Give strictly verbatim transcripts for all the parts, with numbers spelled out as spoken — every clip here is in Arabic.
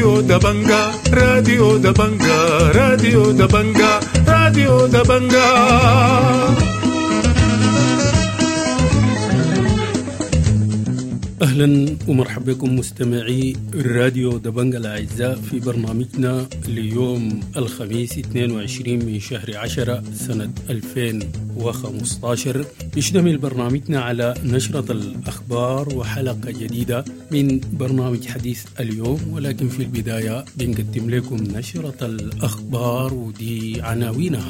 راديو دبنجا راديو دبنجا راديو دبنجا راديو دبنجا. أهلا ومرحبا بكم مستمعي راديو دبنجا الأعزاء في برنامجنا ليوم الخميس اثنين وعشرين من شهر عشرة سنة ألفين وخمسة عشر. يشتمل برنامجنا على نشرة الأخبار وحلقة جديدة من برنامج حديث اليوم، ولكن في البداية بنقدم لكم نشرة الأخبار ودي عناوينها.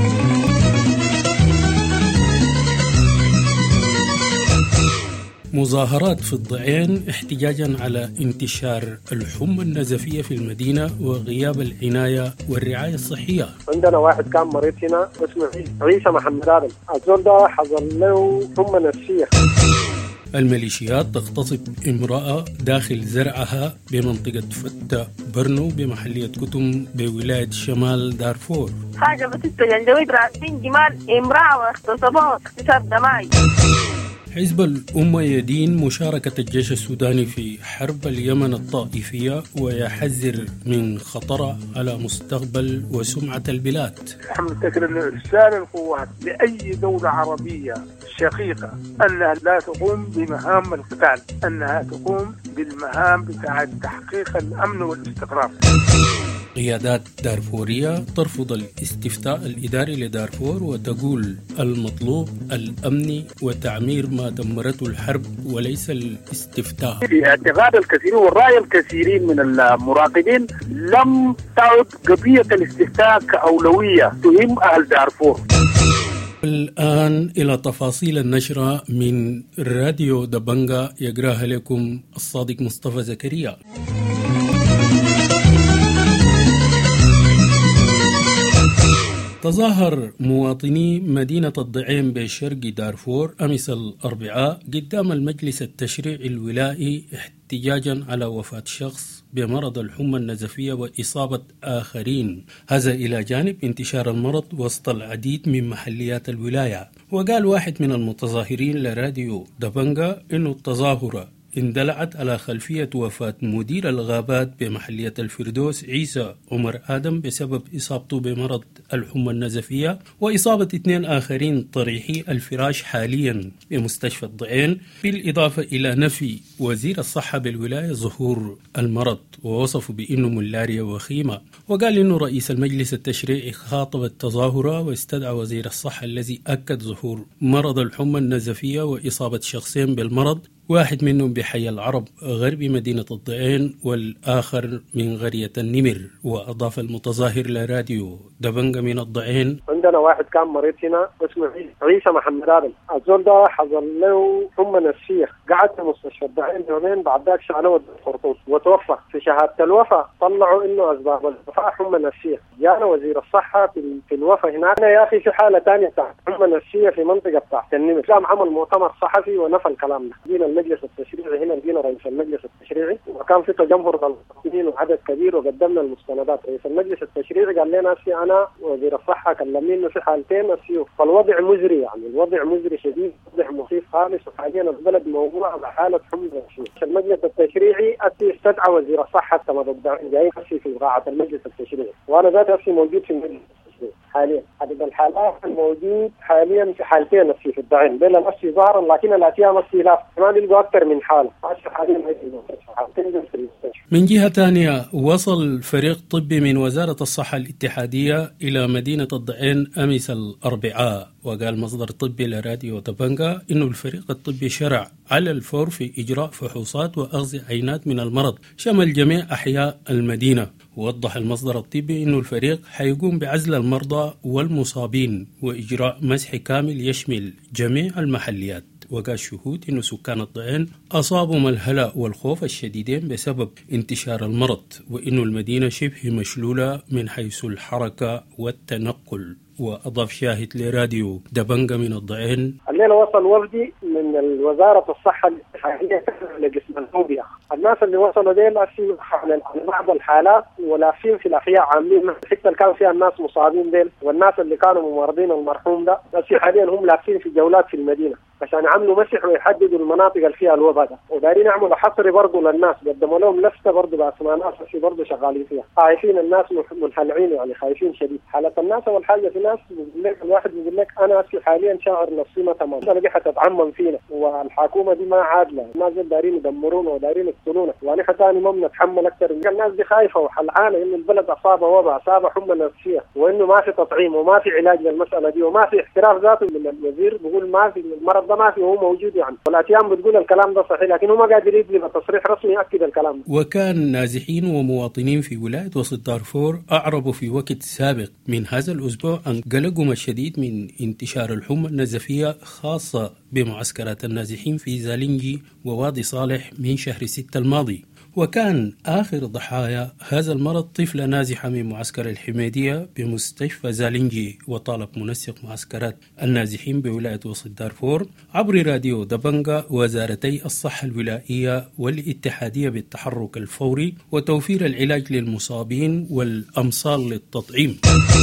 مظاهرات في الضعين احتجاجا على انتشار الحمى النزفية في المدينة وغياب العناية والرعاية الصحية. عندنا واحد كان مريض هنا اسمه عيسى محمد آدم، الزول ده حصل له حمى نفسية. الميليشيات تغتصب امرأة داخل زرعها بمنطقة فتة برنو بمحلية كتم بولاية شمال دارفور. حاجة بس الجندويد راسين جمال امرأة واغتصبوها اغتصاب دمائي. حزب الأمة يدين مشاركة الجيش السوداني في حرب اليمن الطائفية ويحذر من خطر على مستقبل وسمعة البلاد. نحن نفتكر أن رسالة القوات لأي دولة عربية شقيقة أنها لا تقوم بمهام القتال، أنها تقوم بالمهام بتاعة تحقيق الأمن والاستقرار. قيادات دارفورية ترفض الاستفتاء الإداري لدارفور وتقول المطلوب الأمن وتعمير ما دمرته الحرب وليس الاستفتاء. في اعتقاد الكثيرين والرأي الكثيرين من المراقبين لم تعد قضية الاستفتاء كأولوية تهم أهل دارفور. الآن إلى تفاصيل النشرة من راديو دبنجا يقراها لكم الصادق مصطفى زكريا. تظاهر مواطني مدينة الضعين بشرق دارفور أمس الأربعاء قدام المجلس التشريعي الولائي احتجاجا على وفاة شخص بمرض الحمى النزفية وإصابة آخرين، هذا إلى جانب انتشار المرض وسط العديد من محليات الولاية. وقال واحد من المتظاهرين لراديو دبنجا إنه التظاهرة اندلعت على خلفية وفاة مدير الغابات بمحلية الفردوس عيسى عمر آدم بسبب إصابته بمرض الحمى النزفية وإصابة اثنين آخرين طريحي الفراش حاليا بمستشفى الضعين، بالإضافة إلى نفي وزير الصحة بالولاية ظهور المرض ووصفه بأنه ملاريا وخيمة. وقال إنه رئيس المجلس التشريعي خاطب التظاهرة واستدعى وزير الصحة الذي أكد ظهور مرض الحمى النزفية وإصابة شخصين بالمرض، واحد منهم بحي العرب غرب مدينة الضعين والآخر من قرية النمر. وأضاف المتظاهر لراديو دبنجا من الضعين عندنا واحد كان مريض هنا اسمه عيسى محمد آدم، الزول ده حصل له حمى نفسية، قعد في مستشفى الضعين يومين، بعد ذاك شالوه الخرطوم وتوفى. في شهادة الوفاة طلعوا إنه أسباب الوفاة حمى نفسية. جانا وزير الصحة في, في الوفاة هناك. أنا يا أخي في حالة ثانية بتاعت حمى نفسية في منطقة بتاعت النمر، قام عمل مؤتمر صحفي ونفى الكلام ده. جينا المجلس التشريعي هنا، جينا رئيس المجلس التشريعي وكان في تجمهر للمواطنين وعدد كبير وقدمنا المستندات. رئيس المجلس التشريعي قال لنا أسي أنا وزير الصحة كلمني إنه في حالتين أسيو، فالوضع مزري، يعني الوضع مزري شديد، وضع مخيف خالص، وحاليا البلد موضوع على حالة حمى نفسية. المجلس التشريعي أسي استدعى وزير الصحة كما بدأ جاي أسي في قاعة المجلس التشريعي، وأنا ذات أسي موجود في المجلس حاليا. عدد الحالات الموجود حاليا في حالتين نفسي في الضعين، بين الأسي ظاهرا لكن الأتيام نفسي لا، ما نلقوا أكثر من حالة. من جهة ثانية وصل فريق طبي من وزارة الصحة الاتحادية إلى مدينة الضعين أمس الأربعاء. وقال مصدر طبي لراديو دبنجا إنه الفريق الطبي شرع على الفور في إجراء فحوصات وأخذ عينات من المرض شمل جميع أحياء المدينة. ووضح المصدر الطبي إنه الفريق حيقوم بعزل المرضى والمصابين وإجراء مسح كامل يشمل جميع المحليات. وقال شهود إنه سكان الضعين أصابهم الهلع والخوف الشديدين بسبب انتشار المرض، وإنه المدينة شبه مشلولة من حيث الحركة والتنقل. وأضاف شاهد لراديو دبنجا من الضعين الليلة وصل وفدي من وزارة الصحة الاتحادية لقسم النوبيا. الناس اللي وصلوا ديل أسي على بعض الحالات ولافين في الأحياء عاملين حتى اللي كان فيها الناس مصابين ديل والناس اللي كانوا ممرضين المرحوم ده أسي حاليا هم لافين في جولات في المدينة. عشان يعملوا مسح ويحددوا المناطق اللي فيها الوباء ده، ودارين يعملوا حصر برضه للناس، قدموا لهم لفته برضه باسماء ناس في برضه شغالين فيها، خايفين الناس منحلعين يعني خايفين شديد. حالة الناس اول حاجه في ناس بيقول لك الواحد بيقول لك انا في حاليا شاعر نفسي ما تمام، انا دي حتتعمم فينا والحكومه دي ما عادله، الناس دي دارين يدمرونا ودارين يقتلونا، وانا ثاني ما بنتحمل اكثر. الناس دي خايفه وحلعانه ان البلد اصابه وباء، اصابه حمى نفسيه، وانه ما في تطعيم وما في علاج للمساله دي وما في احتراف ذاته من الوزير بيقول ما في المرض ده ما في وهو موجود يعني، والاتيام بتقول الكلام ده صحيح لكن هو ما قادر يجيب تصريح رسمي ياكد الكلام ده. وكان نازحين ومواطنين في ولايه وسط دارفور اعربوا في وقت سابق من هذا الاسبوع عن قلقهم الشديد من انتشار الحمى النزفيه خاصه بمعسكرات النازحين في زالينجي ووادي صالح من شهر ستة الماضي. وكان آخر ضحايا هذا المرض طفلة نازحة من معسكر الحميدية بمستشفى زالينجي، وطالب منسق معسكرات النازحين بولاية وسط دارفور عبر راديو دبنجا وزارتي الصحة الولائية والاتحادية بالتحرك الفوري وتوفير العلاج للمصابين والأمصال للتطعيم.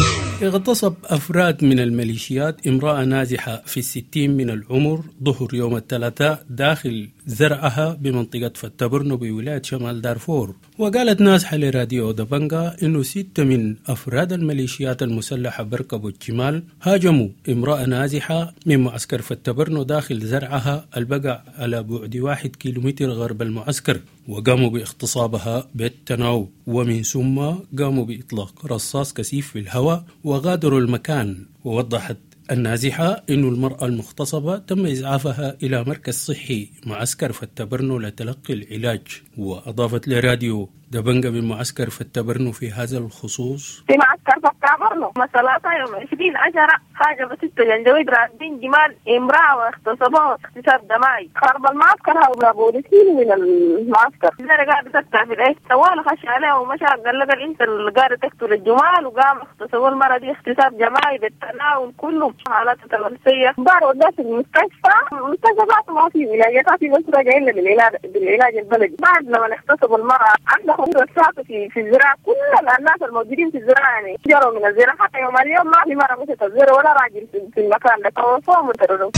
اغتصب أفراد من الميليشيات امرأة نازحة في الستين من العمر ظهر يوم الثلاثاء داخل زرعها بمنطقة فتبرنو بولاية شمال دارفور. وقالت نازحة لراديو دبنجا إنه ستة من أفراد الميليشيات المسلحة بركبوا الجمال هاجموا امرأة نازحة من معسكر فتبرنو داخل زرعها البقع على بعد واحد كيلومتر غرب المعسكر، وقاموا باغتصابها بالتناوب، ومن ثم قاموا بإطلاق رصاص كثيف في الهواء وغادروا المكان. ووضحت النازحة إنه المرأة المغتصبة تم إسعافها إلى مركز صحي معسكر فتبرنو لتلقي العلاج. وأضافت لراديو دبنجا من معسكر فتبرنو في هذا الخصوص: في معسكر فتبرنو مسألة يوم عشرين عشرة حاجة بستة جنجويد راكبين جمال امرأة واغتصبوها اغتصاب دمائي. خرب المعسكر هؤلاء بوليسين من المعسكر، أنا قاعدة تكتب في الإيش طوال خش عليه ومشى قال لك أنت اللي قاعدة تقتل الجمال، وقام اغتصبوا المرأة دي اغتصاب جماعي بالتناول كله حالات تلوثية. بارو ده في المستشفى، المستشفى ما في ولايات في بس راجعين بالعلاج بالعلاج البلدي. بعد لما اغتصبوا المرأة عندهم رصاص في في الزراعة، كل الناس الموجودين في الزراعة يعني جروا من الزراعة، حتى يوم اليوم ما في مرة مشت الزراعة ولا راجل في المكان ده، توفوا مترروا.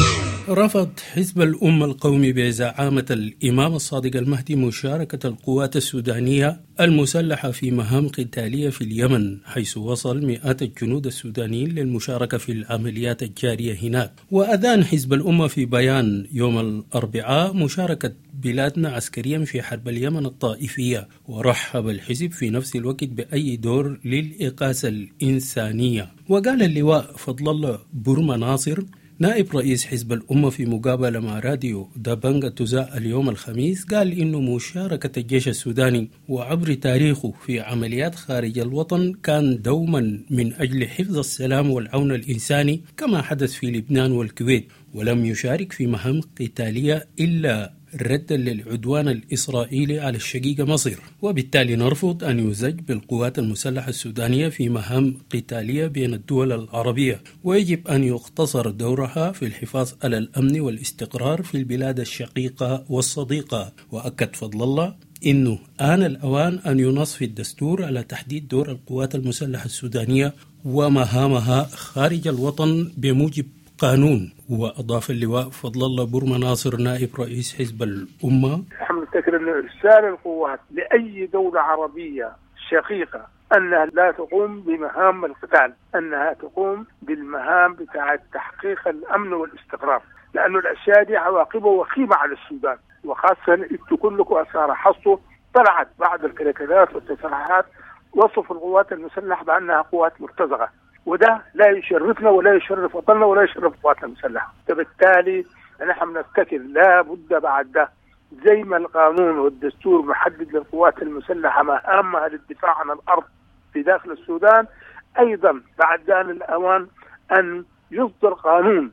رفض حزب الأمة القومي بزعامة الإمام الصادق المهدي مشاركة القوات السودانية المسلحة في مهام قتالية في اليمن، حيث وصل مئات الجنود السودانيين للمشاركة في العمليات الجارية هناك. وأذان حزب الأمة في بيان يوم الأربعاء مشاركة بلادنا عسكريا في حرب اليمن الطائفية، ورحب الحزب في نفس الوقت بأي دور للإقاسة الإنسانية. وقال اللواء فضل الله بورما ناصر نائب رئيس حزب الأمة في مقابلة مع راديو دبنجا تزاء اليوم الخميس، قال إنه مشاركة الجيش السوداني وعبر تاريخه في عمليات خارج الوطن كان دوما من أجل حفظ السلام والعون الإنساني كما حدث في لبنان والكويت، ولم يشارك في مهام قتالية إلا ردا للعدوان الإسرائيلي على الشقيقة مصر. وبالتالي نرفض أن يزج بالقوات المسلحة السودانية في مهام قتالية بين الدول العربية، ويجب أن يقتصر دورها في الحفاظ على الأمن والاستقرار في البلاد الشقيقة والصديقة. وأكد فضل الله إنه آن الأوان أن ينص في الدستور على تحديد دور القوات المسلحة السودانية ومهامها خارج الوطن بموجب قانون. وأضاف اللواء فضل الله بورما ناصر نائب رئيس حزب الأمة: نحن نفتكر أن إرسال القوات لأي دولة عربية شقيقة أنها لا تقوم بمهام القتال، أنها تقوم بالمهام بتاعة تحقيق الأمن والاستقرار، لأن الأشياء دي عواقبها وخيمة على السودان، وخاصة أنتم كلكم أثار حصوا طلعت بعض الكلكلات والتصريحات وصف القوات المسلحة بأنها قوات مرتزقة، وده لا يشرفنا ولا يشرف وطننا ولا يشرف قواتنا المسلحة. فبالتالي نحن نفتكر لا بد بعد ده زي ما القانون والدستور محدد للقوات المسلحة مهامها للدفاع عن الأرض في داخل السودان، أيضا بعد ذلك الأوان أن يصدر قانون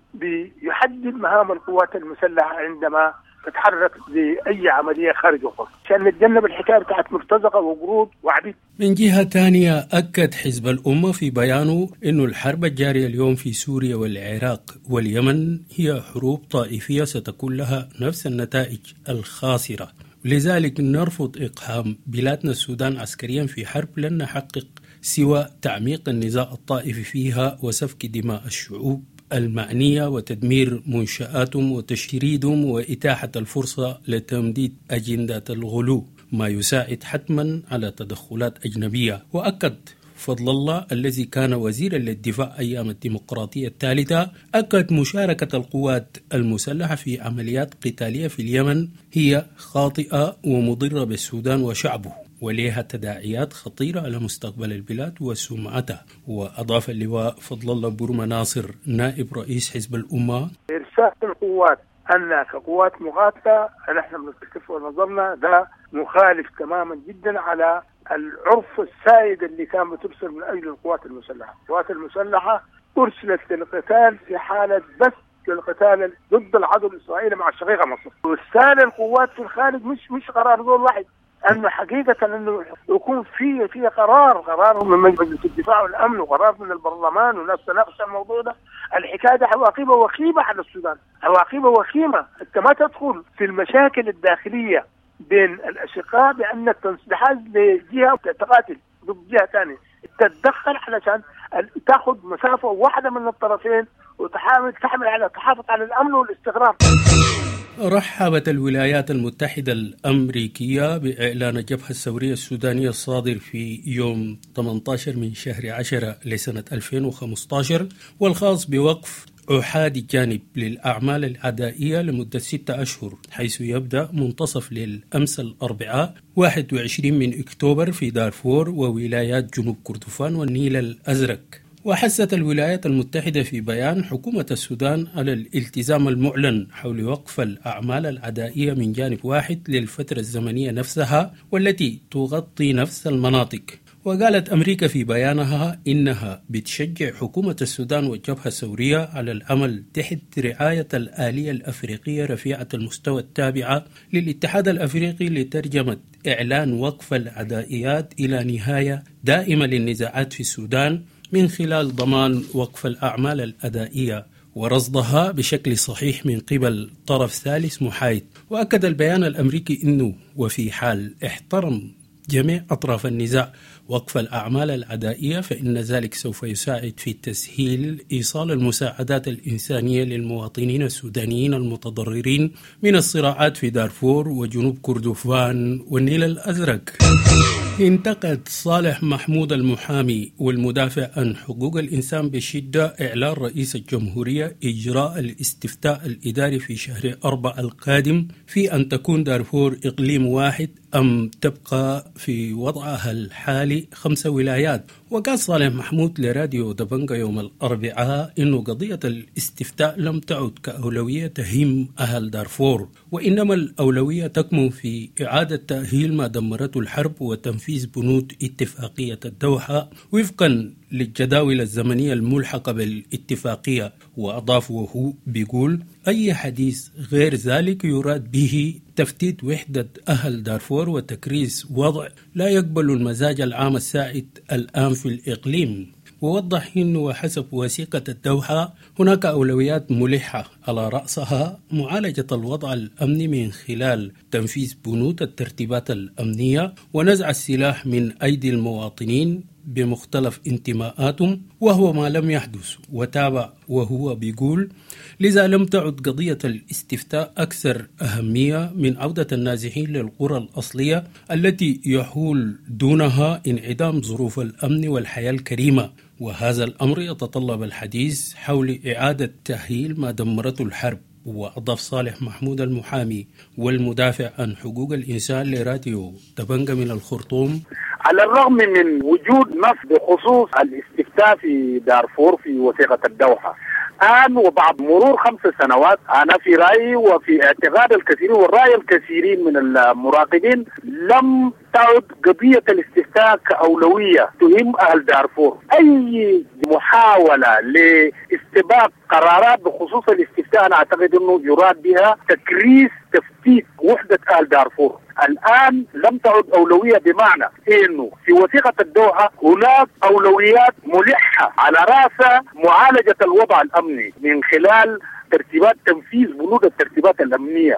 بيحدد مهام القوات المسلحة عندما تتحرك لأي عملية خارج القدس عشان نتجنب الحكاية بتاعت مرتزقة وقروض وعبيد. من جهة تانية أكد حزب الأمة في بيانه أن الحرب الجارية اليوم في سوريا والعراق واليمن هي حروب طائفية ستكون لها نفس النتائج الخاسرة، لذلك نرفض إقحام بلادنا السودان عسكريا في حرب لن نحقق سوى تعميق النزاع الطائفي فيها وسفك دماء الشعوب المعنية وتدمير منشآتهم وتشريدهم وإتاحة الفرصة لتمديد أجندة الغلو، ما يساعد حتما على تدخلات أجنبية. وأكد فضل الله الذي كان وزيرا للدفاع أيام الديمقراطية الثالثة، أكد مشاركة القوات المسلحة في عمليات قتالية في اليمن هي خاطئة ومضرة بالسودان وشعبه، وليها تداعيات خطيرة على مستقبل البلاد وسمعتها. وأضاف اللواء فضل الله بورما ناصر نائب رئيس حزب الأمة: إرسال القوات أنها كقوات مقاتلة نحن بنتكف ونظرنا ده مخالف تماما جدا على العرف السائد اللي كان بترسل من أجل القوات المسلحة. القوات المسلحة أرسلت للقتال في حالة بس للقتال ضد العدو الإسرائيلي مع الشقيقة مصر. وإرسال القوات في الخارج مش مش قرار دول واحد، أنه حقيقة أنه يكون في في قرار قرار من مجلس الدفاع والأمن وقرار من البرلمان وناس تناقش الموضوع ده. الحكاية ده عواقبها وخيمة على السودان، عواقبها وخيمة. أنت ما تدخل في المشاكل الداخلية بين الأشقاء بأنك تنسحب لجهة وتقاتل ضد جهة ثانية، تتدخل علشان تأخذ مسافة واحدة من الطرفين وتحاول تحمل على تحافظ على الأمن والاستقرار. رحبت الولايات المتحدة الأمريكية بإعلان الجبهة الثورية السودانية الصادر في يوم ثمانية عشر من شهر عشرة لسنة ألفين وخمسة عشر، والخاص بوقف أحادي الجانب للأعمال العدائية لمدة ستة أشهر، حيث يبدأ منتصف للأمس الأربعاء واحد وعشرين من أكتوبر في دارفور وولايات جنوب كردفان والنيل الأزرق. وحثت الولايات المتحدة في بيان حكومة السودان على الالتزام المعلن حول وقف الأعمال العدائية من جانب واحد للفترة الزمنية نفسها والتي تغطي نفس المناطق. وقالت أمريكا في بيانها إنها بتشجع حكومة السودان والجبهة الثورية على العمل تحت رعاية الآلية الأفريقية رفيعة المستوى التابعة للاتحاد الأفريقي لترجمة إعلان وقف العدائيات إلى نهاية دائمة للنزاعات في السودان من خلال ضمان وقف الأعمال الأدائية ورصدها بشكل صحيح من قبل طرف ثالث محايد. وأكد البيان الأمريكي أنه وفي حال احترم جميع أطراف النزاع وقف الأعمال العدائية فإن ذلك سوف يساعد في تسهيل إيصال المساعدات الإنسانية للمواطنين السودانيين المتضررين من الصراعات في دارفور وجنوب كردفان والنيل الأزرق. انتقد صالح محمود المحامي والمدافع عن حقوق الإنسان بشدة إعلان رئيس الجمهورية إجراء الاستفتاء الإداري في شهر أربعة القادم في أن تكون دارفور إقليم واحد أم تبقى في وضعها الحالي خمس ولايات. وقال صالح محمود لراديو دبنجا يوم الأربعاء إنه قضية الاستفتاء لم تعد كأولوية تهم أهل دارفور، وإنما الأولوية تكمن في إعادة تأهيل ما دمرته الحرب وتنفيذ بنود اتفاقية الدوحة وفقا للجداول الزمنية الملحقة بالاتفاقية. وأضاف وهو بيقول أي حديث غير ذلك يراد به تفتيت وحدة أهل دارفور وتكريس وضع لا يقبل المزاج العام السائد الآن في الإقليم. ووضح أنه وحسب وثيقة الدوحة هناك أولويات ملحة على رأسها معالجة الوضع الأمني من خلال تنفيذ بنود الترتيبات الأمنية ونزع السلاح من أيدي المواطنين بمختلف انتماءاتهم، وهو ما لم يحدث. وتابع وهو بيقول لذا لم تعد قضية الاستفتاء أكثر أهمية من عودة النازحين للقرى الأصلية التي يحول دونها انعدام ظروف الأمن والحياة الكريمة، وهذا الأمر يتطلب الحديث حول إعادة تأهيل ما دمرته الحرب. وأضاف صالح محمود المحامي والمدافع عن حقوق الإنسان لراديو دبنجا من الخرطوم: على الرغم من وجود نص بخصوص الاستفتاء في دارفور في وثيقة الدوحة الآن وبعد مرور خمس سنوات، أنا في رأيي وفي اعتقاد الكثيرين والرأي الكثيرين من المراقبين لم تعد قضية الاستفتاء كأولوية تهم أهل دارفور. أي محاولة لاستباق قرارات بخصوص الاستفتاء أنا أعتقد أنه يراد بها تكريس تفتيت وحدة أهل دارفور. الآن لم تعد أولوية، بمعنى أنه في وثيقة الدوحة هناك أولويات ملحة على رأسها معالجة الوضع الأمني من خلال ترتيبات تنفيذ بنود الترتيبات الأمنية،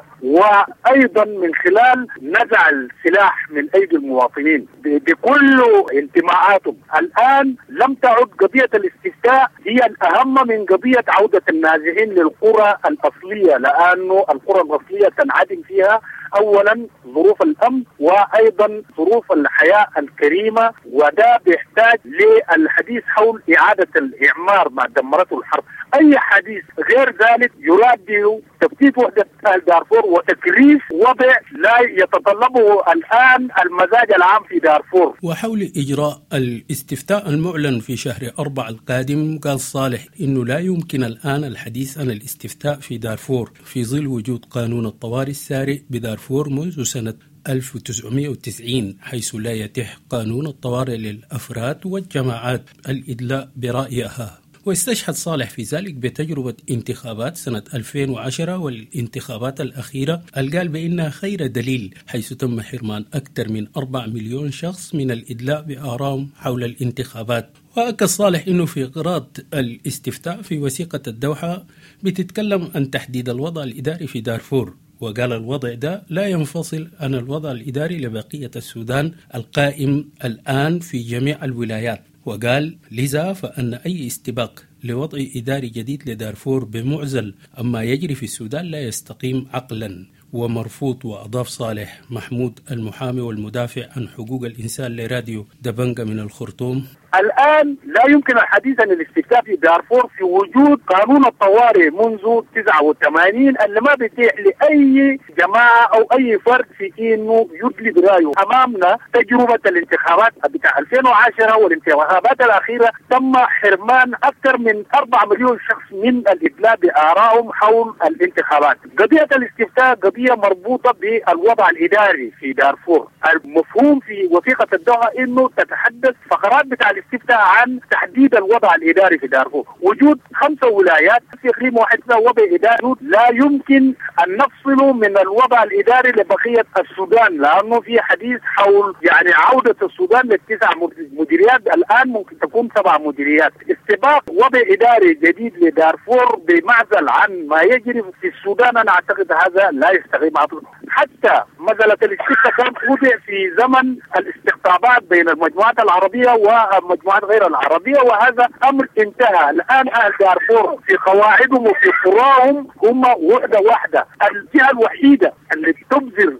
وأيضا من خلال نزع السلاح من أيدي المواطنين بكل انتماءاتهم. الآن لم تعد قضية الاستفتاء هي الأهم من قضية عودة النازحين للقرى الأصلية، لأنه القرى الأصلية تنعدم فيها أولا ظروف الأمن وأيضا ظروف الحياة الكريمة، وده بيحتاج للحديث حول إعادة الإعمار ما دمرته الحرب. أي حديث غير ذلك يراد تفتيت وحدة أهل دارفور وتكريس وضع لا يتطلبه الآن المزاج العام في دارفور. وحول إجراء الاستفتاء المعلن في شهر أربعة القادم، قال صالح إنه لا يمكن الآن الحديث عن الاستفتاء في دارفور في ظل وجود قانون الطوارئ الساري بدارفور منذ سنة ألف وتسعمائة وتسعين، حيث لا يتيح قانون الطوارئ للأفراد والجماعات الإدلاء برأيها. واستشهد صالح في ذلك بتجربة انتخابات سنة ألفين وعشرة والانتخابات الأخيرة، قال بأنها خير دليل، حيث تم حرمان أكثر من أربعة مليون شخص من الإدلاء بآرائهم حول الانتخابات. وأكد صالح أنه في قراءة الاستفتاء في وثيقة الدوحة بتتكلم عن تحديد الوضع الإداري في دارفور، وقال الوضع ده لا ينفصل عن الوضع الإداري لبقية السودان القائم الآن في جميع الولايات. وقال لذا فأن أي استباق لوضع إداري جديد لدارفور بمعزل أما يجري في السودان لا يستقيم عقلا ومرفوض. وأضاف صالح محمود المحامي والمدافع عن حقوق الإنسان لراديو دبنجة من الخرطوم: الآن لا يمكن الحديث عن الاستفتاء في دارفور في وجود قانون الطوارئ منذ تسعة وثمانين اللي ما بيتيح لأي جماعة أو أي فرد في إنه يدلي برأيه. أمامنا تجربة الانتخابات بتاع ألفين وعشرة والانتخابات الأخيرة تم حرمان أكثر من أربعة مليون شخص من الإدلاء بآرائهم حول الانتخابات. قضية الاستفتاء قضية مربوطة بالوضع الإداري في دارفور. المفهوم في وثيقة الدوحة إنه تتحدث فقرات بتاع الاستفتاء عن تحديد الوضع الإداري في دارفور. وجود خمسة ولايات في إقليم واحد وضع إداري لا يمكن أن نفصله من الوضع الإداري لبقية السودان، لأنه في حديث حول يعني عودة السودان للتسع مديريات، الآن ممكن تكون سبع مديريات. استباق وضع إداري جديد لدارفور بمعزل عن ما يجري في السودان أنا أعتقد هذا لا يستقيم عقله. حتى مسألة الاستفتاء كانت وضع في زمن الاستقطابات بين المجموعات العربية والمجموعات غير العربية، وهذا أمر انتهى. الآن أهل دارفور في قواعدهم وفي قراهم هم وحدة واحدة. الجهة الوحيدة اللي تبذر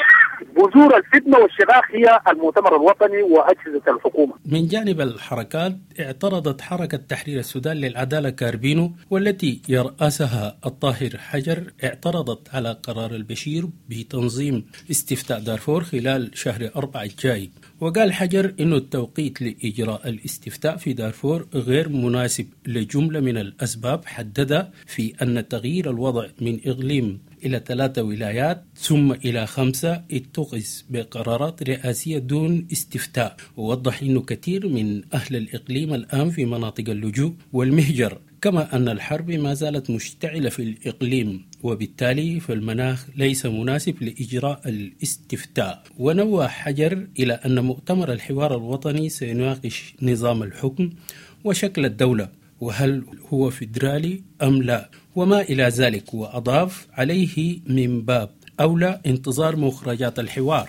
بذور الفتنة والشقاق هي المؤتمر الوطني وأجهزة الحكومة. من جانب الحركات، اعترضت حركة تحرير السودان للعدالة كاربينو والتي يرأسها الطاهر حجر، اعترضت على قرار البشير بتنظيم استفتاء دارفور خلال شهر أربعة الجاي. وقال حجر إنه التوقيت لإجراء الاستفتاء في دارفور غير مناسب لجملة من الأسباب، حدد في أن تغيير الوضع من إقليم إلى ثلاثة ولايات ثم إلى خمسة اتخذ بقرارات رئاسية دون استفتاء. ووضح أنه كثير من أهل الإقليم الآن في مناطق اللجوء والمهجر، كما أن الحرب ما زالت مشتعلة في الإقليم، وبالتالي فالمناخ ليس مناسب لإجراء الاستفتاء. ونوه حجر إلى أن مؤتمر الحوار الوطني سيناقش نظام الحكم وشكل الدولة، وهل هو فيدرالي أم لا، وما إلى ذلك. وأضاف عليه من باب أولى انتظار مخرجات الحوار.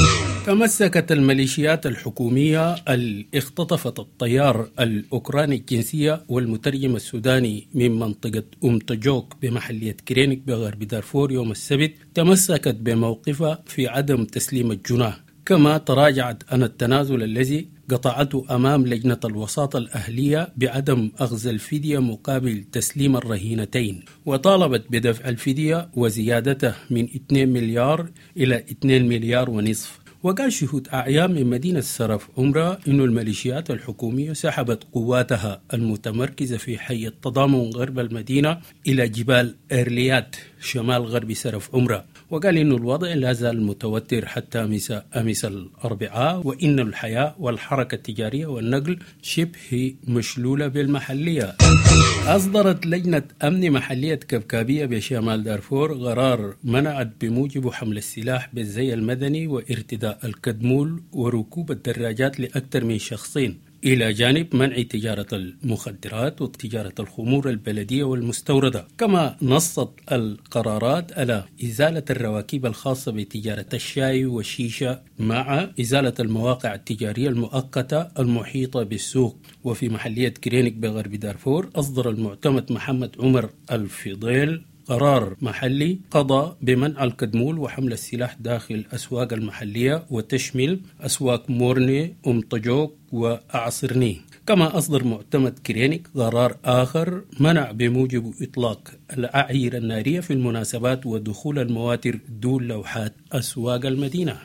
تمسكت الميليشيات الحكومية اللي اختطفت الطيار الأوكراني الجنسية والمترجم السوداني من منطقة أم تجوك بمحلية كرينك بغرب دارفور يوم السبت، تمسكت بموقفها في عدم تسليم الجناه، كما تراجعت عن التنازل الذي قطعته أمام لجنة الوساطة الأهلية بعدم أخذ الفدية مقابل تسليم الرهينتين، وطالبت بدفع الفدية وزيادته من اثنين مليار إلى اثنين مليار ونصف. وقال شهود أعيان من مدينة سرف عمرة إن الميليشيات الحكومية سحبت قواتها المتمركزة في حي التضامن غرب المدينة إلى جبال إيرليات شمال غرب سرف عمرة. وقال إن الوضع لا زال متوتر حتى أمس الأربعاء، وإن الحياة والحركة التجارية والنقل شبه مشلولة بالمحلية. أصدرت لجنة أمن محلية كبكابية بشمال دارفور قرار منعت بموجب حمل السلاح بالزي المدني وارتداء الكدمول وركوب الدراجات لأكثر من شخصين، إلى جانب منع تجارة المخدرات وتجارة الخمور البلدية والمستوردة. كما نصت القرارات على إزالة الرواكب الخاصة بتجارة الشاي والشيشة مع إزالة المواقع التجارية المؤقتة المحيطة بالسوق. وفي محلية كرينيك بغرب دارفور أصدر المعتمد محمد عمر الفضيل قرار محلي قضى بمنع الكدمول وحمل السلاح داخل أسواق المحلية وتشمل أسواق مورني، أم طجوك وأعصرني. كما أصدر معتمد كرينيك قرار آخر منع بموجب إطلاق الأعير النارية في المناسبات ودخول المواتر دون لوحات أسواق المدينة.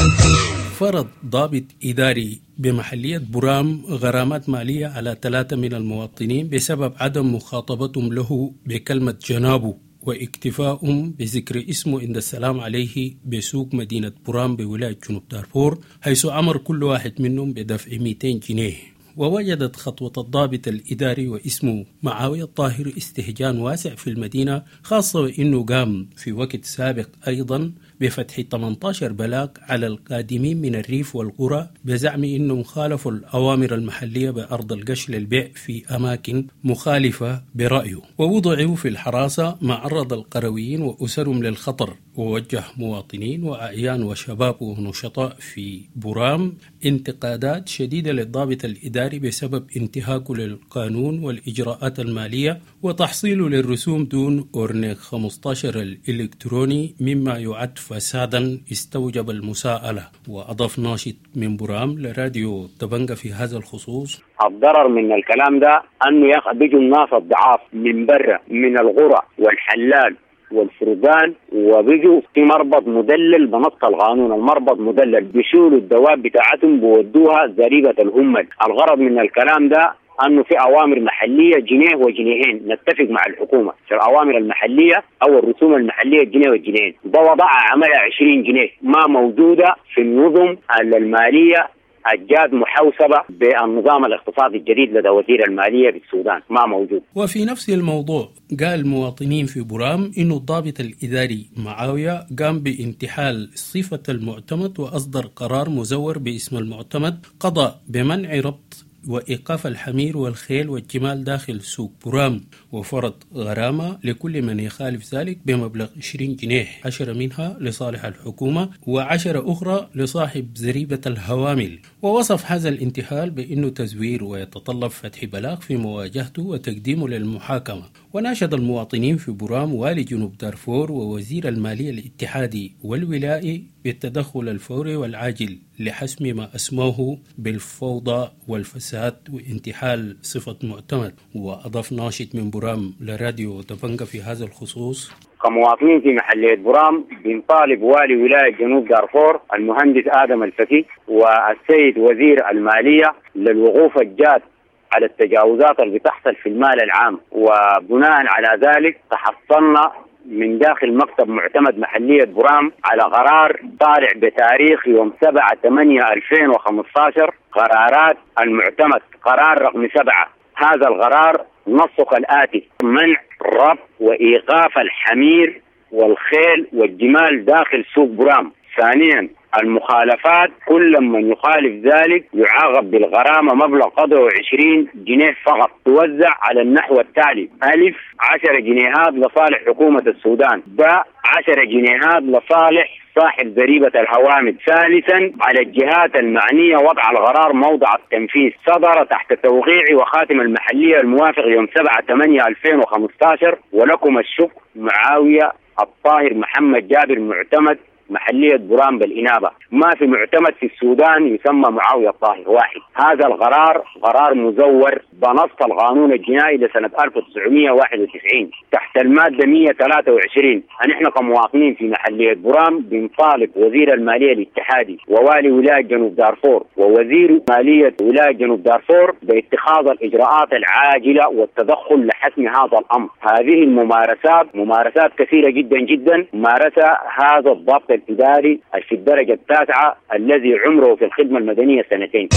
فرض ضابط إداري بمحلية برام غرامات مالية على ثلاثة من المواطنين بسبب عدم مخاطبتهم له بكلمة جنابه واكتفاءهم بذكر اسمه عند السلام عليه بسوق مدينة برام بولاية جنوب دارفور، حيث أمر كل واحد منهم بدفع مئتين جنيه. ووجدت خطوة الضابط الإداري واسمه معاوية الطاهر استهجان واسع في المدينة، خاصة وإنه قام في وقت سابق أيضا بفتح ثمانية عشر بلاغ على القادمين من الريف والقرى بزعم إنهم خالفوا الأوامر المحلية بأرض القش للبيع في أماكن مخالفة برأيه، ووضعوا في الحراسة مع عرض القرويين وأسرهم للخطر. ووجه مواطنين وأعيان وشباب ونشطاء في برام انتقادات شديدة للضابط الإداري بسبب انتهاكه للقانون والإجراءات المالية وتحصيله للرسوم دون أورنيك خمسة عشر الإلكتروني، مما يعد فسادا استوجب المساءلة. وأضاف ناشط من برام لراديو تبنجا في هذا الخصوص: الضرر من الكلام ده أنه بيجوا الناس الضعاف من برا من الغرى والحلال والفردان وبيجوا في مربط مدلل بنص القانون. المربط مدلل بيشيلوا الدواب بتاعتهم بودوها زريبة الهمل. الغرض من الكلام ده أنه في أوامر محلية جنيه وجنيهين، نتفق مع الحكومة في الأوامر المحلية أو الرسوم المحلية جنيه وجنيهين، ده وضعها عملها عشرين جنيه، ما موجودة في النظم المالية الجاد محوسبة بالنظام الاقتصادي الجديد لدى وزير المالية بالسودان، ما موجود. وفي نفس الموضوع قال المواطنين في برام إنه الضابط الإداري معاوية قام بانتحال صفة المعتمد وأصدر قرار مزور باسم المعتمد قضى بمنع ربط وإيقاف الحمير والخيل والجمال داخل سوق برام، وفرض غرامة لكل من يخالف ذلك بمبلغ عشرين جنيه، عشرة منها لصالح الحكومة وعشرة أخرى لصاحب زريبة الهوامل. ووصف هذا الانتحال بأنه تزوير ويتطلب فتح بلاغ في مواجهته وتقديمه للمحاكمة. وناشد المواطنين في برام والي جنوب دارفور ووزير المالية الاتحادي والولائي بالتدخل الفوري والعاجل لحسم ما أسموه بالفوضى والفساد وانتحال صفة معتمد. وأضاف ناشط من برام لراديو تبنجا في هذا الخصوص: كمواطنين في محلية برام بنطالب والي ولاية جنوب دارفور المهندس آدم الفكي والسيد وزير المالية للوقوف الجاد على التجاوزات اللي بتحصل في المال العام. وبناء على ذلك تحصلنا من داخل مكتب معتمد محلية برام على قرار طالع بتاريخ يوم سبعة ثمانية ألفين وخمسة عشر، قرارات المعتمد قرار رقم سبعة. هذا القرار نصه كالآتي: منع ربط وإيقاف الحمير والخيل والجمال داخل سوق برام. ثانيا المخالفات كل من يخالف ذلك يعاقب بالغرامة مبلغ قدره عشرين جنيه فقط، توزع على النحو التالي: ألف عشر جنيهات لصالح حكومة السودان، باء عشر جنيهات لصالح صاحب زريبة الهوامل. ثالثا على الجهات المعنية وضع القرار موضع التنفيذ، صدر تحت توقيع وخاتم المحلية الموافق يوم سبعة ثمانية ألفين وخمسة عشر. ولكم الشكر. معاوية الطاهر محمد جابر، معتمد محلية برام بالإنابة. ما في معتمد في السودان يسمى معاوية الطاهر واحد. هذا القرار قرار مزور بنص القانون الجنائي لسنة ألف وتسعمئة وواحد وتسعين تحت المادة مئة وثلاثة وعشرين. نحن كمواطنين في محلية برام بنطالب وزير المالية الاتحادي ووالي ولاية جنوب دارفور ووزير مالية ولاية جنوب دارفور باتخاذ الإجراءات العاجلة والتدخل لحسم هذا الأمر. هذه الممارسات ممارسات كثيرة جدا جدا مارسها هذا الضابط الإداري في الدرجة التاسعة الذي عمره في الخدمة المدنية سنتين.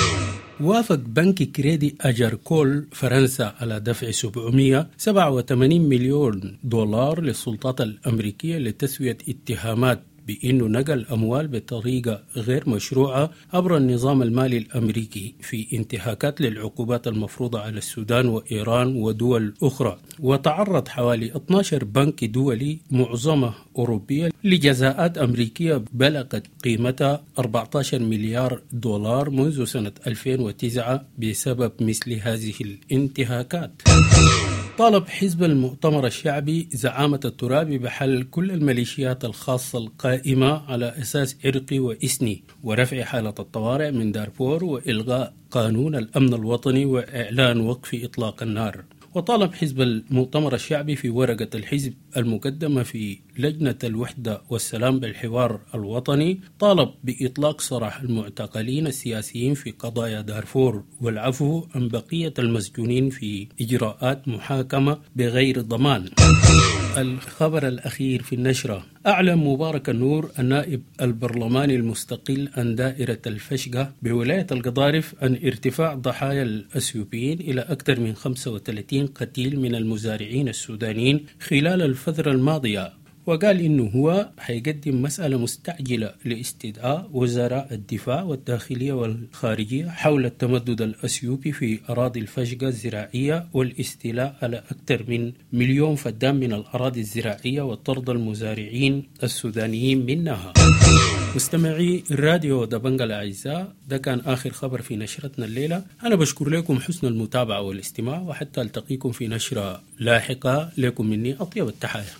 وافق بنك كريدي أجركول فرنسا على دفع سبعمئة وسبعة وثمانين مليون دولار للسلطات الأمريكية لتسوية اتهامات بأنه نقل أموال بطريقة غير مشروعة عبر النظام المالي الأمريكي في انتهاكات للعقوبات المفروضة على السودان وإيران ودول أخرى. وتعرض حوالي اثني عشر بنك دولي معظمها أوروبية لجزاءات أمريكية بلغت قيمتها أربعة عشر مليار دولار منذ سنة ألفين وتسعة بسبب مثل هذه الانتهاكات. طالب حزب المؤتمر الشعبي زعامة الترابي بحل كل الميليشيات الخاصة القائمة على أساس عرقي وإثني ورفع حالة الطوارئ من دارفور وإلغاء قانون الأمن الوطني وإعلان وقف إطلاق النار. وطالب حزب المؤتمر الشعبي في ورقة الحزب المقدمة في لجنة الوحدة والسلام بالحوار الوطني طالب بإطلاق سراح المعتقلين السياسيين في قضايا دارفور والعفو عن بقية المسجونين في إجراءات محاكمة بغير ضمان. الخبر الأخير في النشرة: أعلن مبارك النور النائب البرلماني المستقل عن دائرة الفشقة بولاية القضارف عن ارتفاع ضحايا الأثيوبيين إلى أكثر من خمسة وثلاثين قتيل من المزارعين السودانيين خلال الفترة الماضية، وقال إنه هو حيقدم مسألة مستعجلة لاستدعاء وزراء الدفاع والداخلية والخارجية حول التمدد الأثيوبي في أراضي الفشقة الزراعية والاستيلاء على أكثر من مليون فدان من الأراضي الزراعية وطرد المزارعين السودانيين منها. مستمعي الراديو دبنجة الأعزاء، ده كان آخر خبر في نشرتنا الليلة. أنا بشكر لكم حسن المتابعة والاستماع، وحتى ألتقيكم في نشرة لاحقة. لكم مني أطيب التحايا.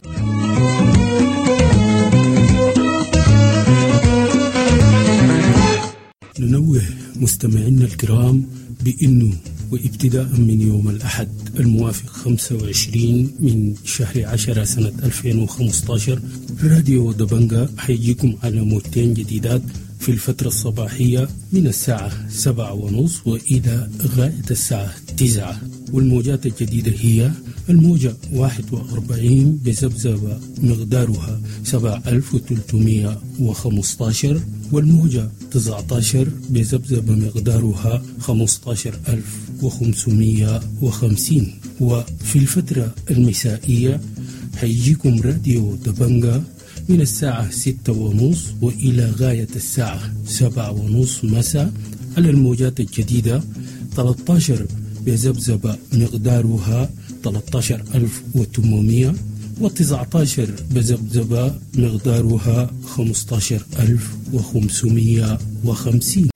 ننوه مستمعينا الكرام بأنه وابتداء من يوم الأحد الموافق خمسة وعشرين من شهر عشرة سنة ألفين وخمسة عشر راديو دبنجة حيجيكم على موجتين جديدات في الفترة الصباحية من الساعة سبعة ونصف وإلى غاية الساعة تسعة. والموجات الجديدة هي الموجة واحد وأربعين بذبذبة مقدارها سبعة آلاف وثلاثمائة وخمسة عشر، والموجة تسعة عشر بذبذبة مقدارها خمسة عشر ألف وخمسمائة وخمسين. وفي الفترة المسائية حيجيكم راديو دبنجة من الساعة ستة ونصف وإلى غاية الساعة سبعة ونصف مساء على الموجات الجديدة ثلاثة عشر بذبذبة مقدارها ثلاثة عشر ألف وثمانمائة وتسعة عشر بذبذبة مقدارها خمسة عشر ألف وخمسمائة وخمسين.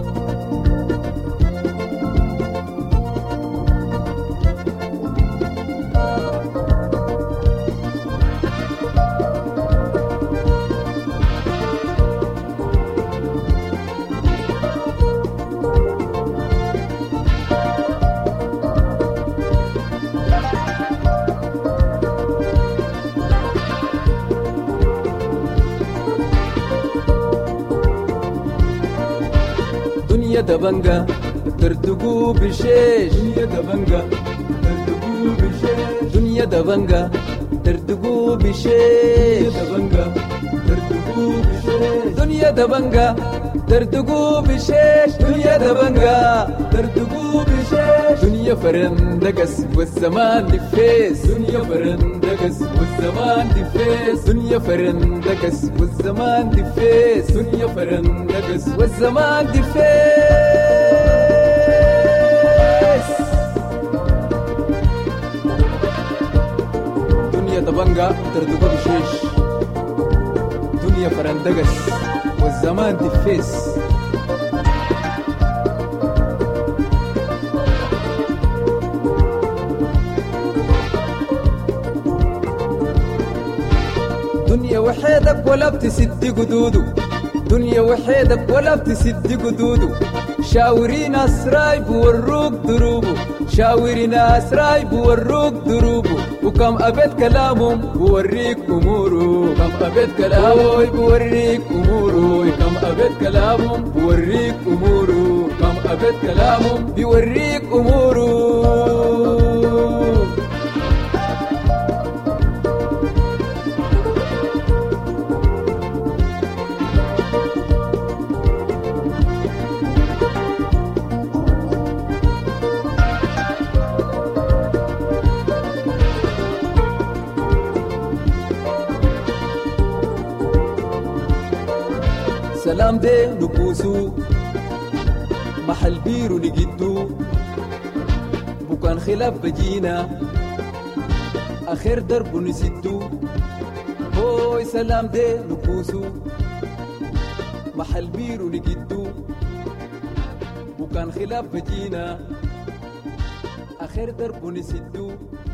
دبنجة ترتقو بشيش دنيا دبنجة ترتقو بشيش دنيا دبنجة ترتقو بشيش دبنجة ترتقو بشيش دنيا دبنجة ترتقو بشيش دنيا دبنجة ترتقو بشيش دنيا فرندقس والزمان دفيس دنيا فرندقس والزمان دفيس دنيا فرندقس والزمان دفيس دنيا فرندقس والزمان دفيس دنيا دبنجة ترتقو بشيش دنيا فرندقس والزمان دفيس دنيا وحيدك ولا بتسد قدودو دنيا وحيدك ولا بتسد قدودو شاورين أسراي بوروك دروبو شاورين أسراي بوروك دروبو وكم أبد كلامهم بوريك أمورو كم أبد كلامهم بوريك أمورو كم أبد كلامهم بوريك أمورو كم أبد كلامهم بوريك أمورو سلام دي نبوسو محل بيرو نجدو بكان خلاف بجينا آخر درب نسدو هوي سلام دي نبوسو محل بيرو نجدو بكان خلاف بجينا آخر درب نسدو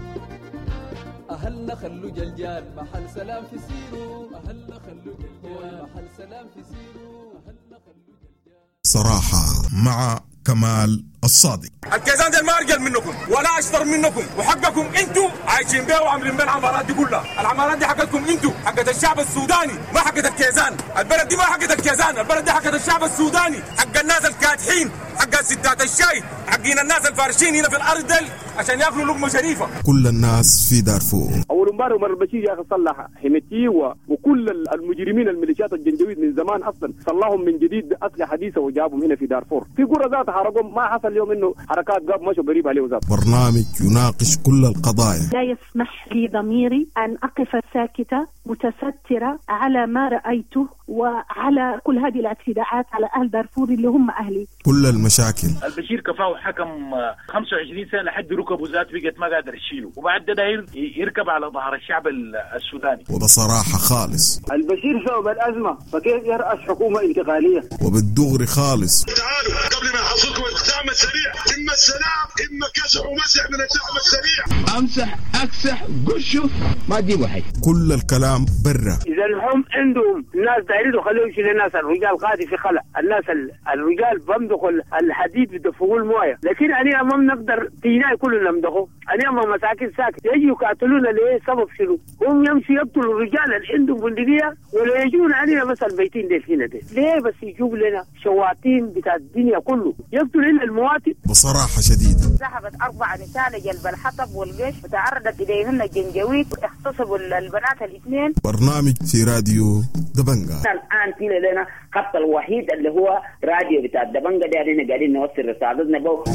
أهلنا خلو جلجال محل سلام في سيرو أهلنا خلو جلجال محل سلام في سيرو أهلنا خلو جلجال. صراحة مع كمال الصادق. الكيزان ده ما أرجل منكم ولا أشطر منكم وحقكم أنتوا عايشين بيه وعاملين بيه العمارات دي كلها. العمارات دي حقتكم أنتوا حقت الشعب السوداني ما حقت الكيزان. البلد دي ما حقت الكيزان البلد دي حقت الشعب السوداني حق الناس الكادحين حق ستات الشاي حقين الناس الفارشين هنا في الأرض دل عشان ياكلوا لقمة شريفة. كل الناس في دارفور. أول امبارح عمر البشير يا أخي صلح حميتي وكل المجرمين الميليشيات الجنجويد من زمان أصلا صلحهم من جديد أسلحة حديثة وجابهم هنا في دارفور. في قرى ذات حرقهم ما حصل اليوم إنه حركات قاب مشوا قريب عليه وزاد. برنامج يناقش كل القضايا. لا يسمح لي ضميري أن أقف ساكتة متسترة على ما رأيته وعلى كل هذه الاعتداءات على أهل دارفور اللي هم أهلي. كل المشاكل. البشير كفاه حكم خمسة وعشرين سنة لحد ركبه ذات بقت ما قادر يشيله وبعد ده يركب على ظهر الشعب السوداني. وبصراحة خالص. البشير سبب الأزمة فكيف يرأس حكومة انتقالية؟ وبالدغري خالص. تعالوا قبل ما يحصلكم الدعم السريع إما السلام إما كسر ومسح من الدعم السريع. أمسح أكسح قشوا ما تجيبوا حاجة. كل الكلام برا. إذا الهم عندهم الناس دايرين وخلوه يشيل الناس الرجال قاضي في خلق الناس الرجال بمدخوا الحديد بدفقوا المويه لكن أنا ما بنقدر تيناي كلنا نمدخوا أنا ما مساكين ساكت يجي يقاتلونا ليه سبب شنو هم يمشي يقتلوا الرجال اللي عندهم بندقية ولا يجون علينا مثلا بيتين ديل هنا ديل ليه بس يجوب لنا شواتين بتاع الدنيا كله يقتل لنا المواطن. بصراحة شديدة ذهبت أربع نساء لجلب الحطب والجيش وتعرضت إليهن الجنجويد واغتصبوا البنات الاثنين. برنامج في راديو دبنجا. الآن في لنا خط الوحيد اللي هو راديو بتاع دبنجا ده علينا قاعدين نوصل رسالتنا بو.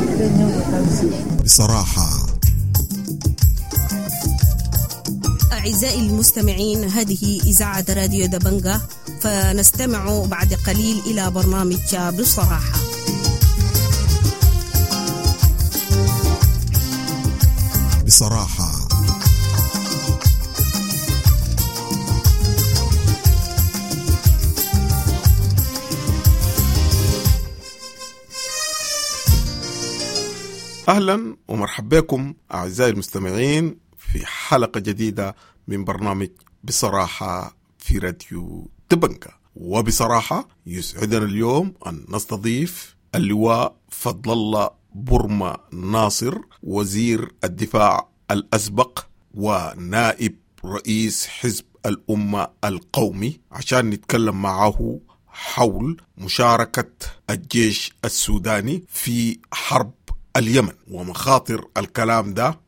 بصراحة. أعزائي المستمعين هذه إذاعة راديو دبنجا فنستمع بعد قليل إلى برنامج بصراحة. بصراحة. أهلا ومرحبا بكم أعزائي المستمعين في حلقة جديدة من برنامج بصراحة في راديو دبنجا. وبصراحة يسعدنا اليوم أن نستضيف اللواء فضل الله برما ناصر وزير الدفاع الأسبق ونائب رئيس حزب الأمة القومي عشان نتكلم معه حول مشاركة الجيش السوداني في حرب اليمن ومخاطر الكلام ده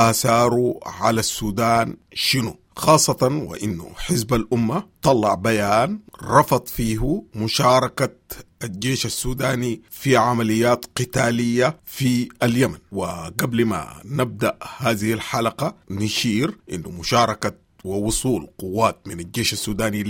وآثاره على السودان شنو، خاصة وإنه حزب الأمة طلع بيان رفض فيه مشاركة الجيش السوداني في عمليات قتالية في اليمن. وقبل ما نبدأ هذه الحلقة نشير إنه مشاركة ووصول قوات من الجيش السوداني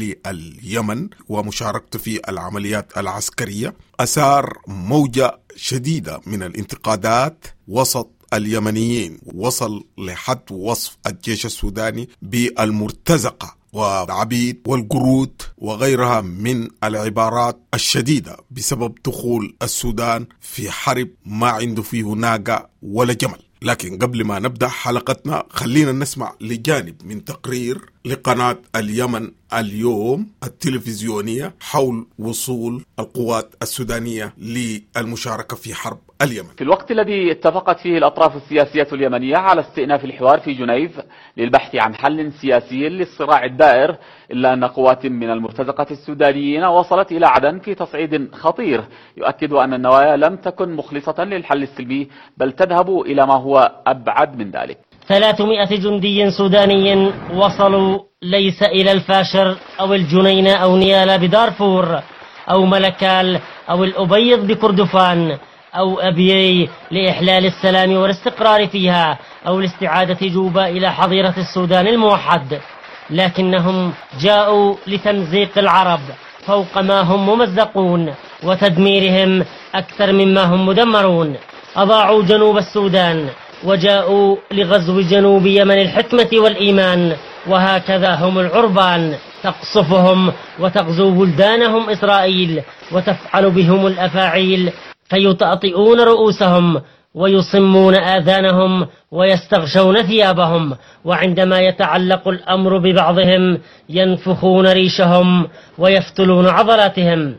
لليمن ومشاركته في العمليات العسكرية أثار موجة شديدة من الانتقادات وسط اليمنيين، وصل لحد وصف الجيش السوداني بالمرتزقة والعبيد والقرود وغيرها من العبارات الشديدة بسبب دخول السودان في حرب ما عنده فيه ناقة ولا جمل. لكن قبل ما نبدأ حلقتنا خلينا نسمع لجانب من تقرير لقناة اليمن اليوم التلفزيونية حول وصول القوات السودانية للمشاركة في حرب اليمن. في الوقت الذي اتفقت فيه الأطراف السياسية اليمنية على استئناف الحوار في جنيف للبحث عن حل سياسي للصراع الدائر، إلا أن قوات من المرتزقة السودانيين وصلت إلى عدن في تصعيد خطير يؤكد أن النوايا لم تكن مخلصة للحل السلمي بل تذهب إلى ما هو أبعد من ذلك. ثلاثمائة جندي سوداني وصلوا ليس إلى الفاشر أو الجنينة أو نيالا بدارفور أو ملكال أو الأبيض بكردفان أو أبيي لإحلال السلام والاستقرار فيها أو لاستعادة جوبا إلى حظيرة السودان الموحد، لكنهم جاءوا لتمزيق العرب فوق ما هم ممزقون وتدميرهم أكثر مما هم مدمرون. أضاعوا جنوب السودان وجاءوا لغزو جنوب يمن الحكمة والإيمان، وهكذا هم العربان، تقصفهم وتغزو بلدانهم إسرائيل وتفعل بهم الأفاعيل، فيطأطئون رؤوسهم ويصمون آذانهم ويستغشون ثيابهم، وعندما يتعلق الأمر ببعضهم ينفخون ريشهم ويفتلون عضلاتهم.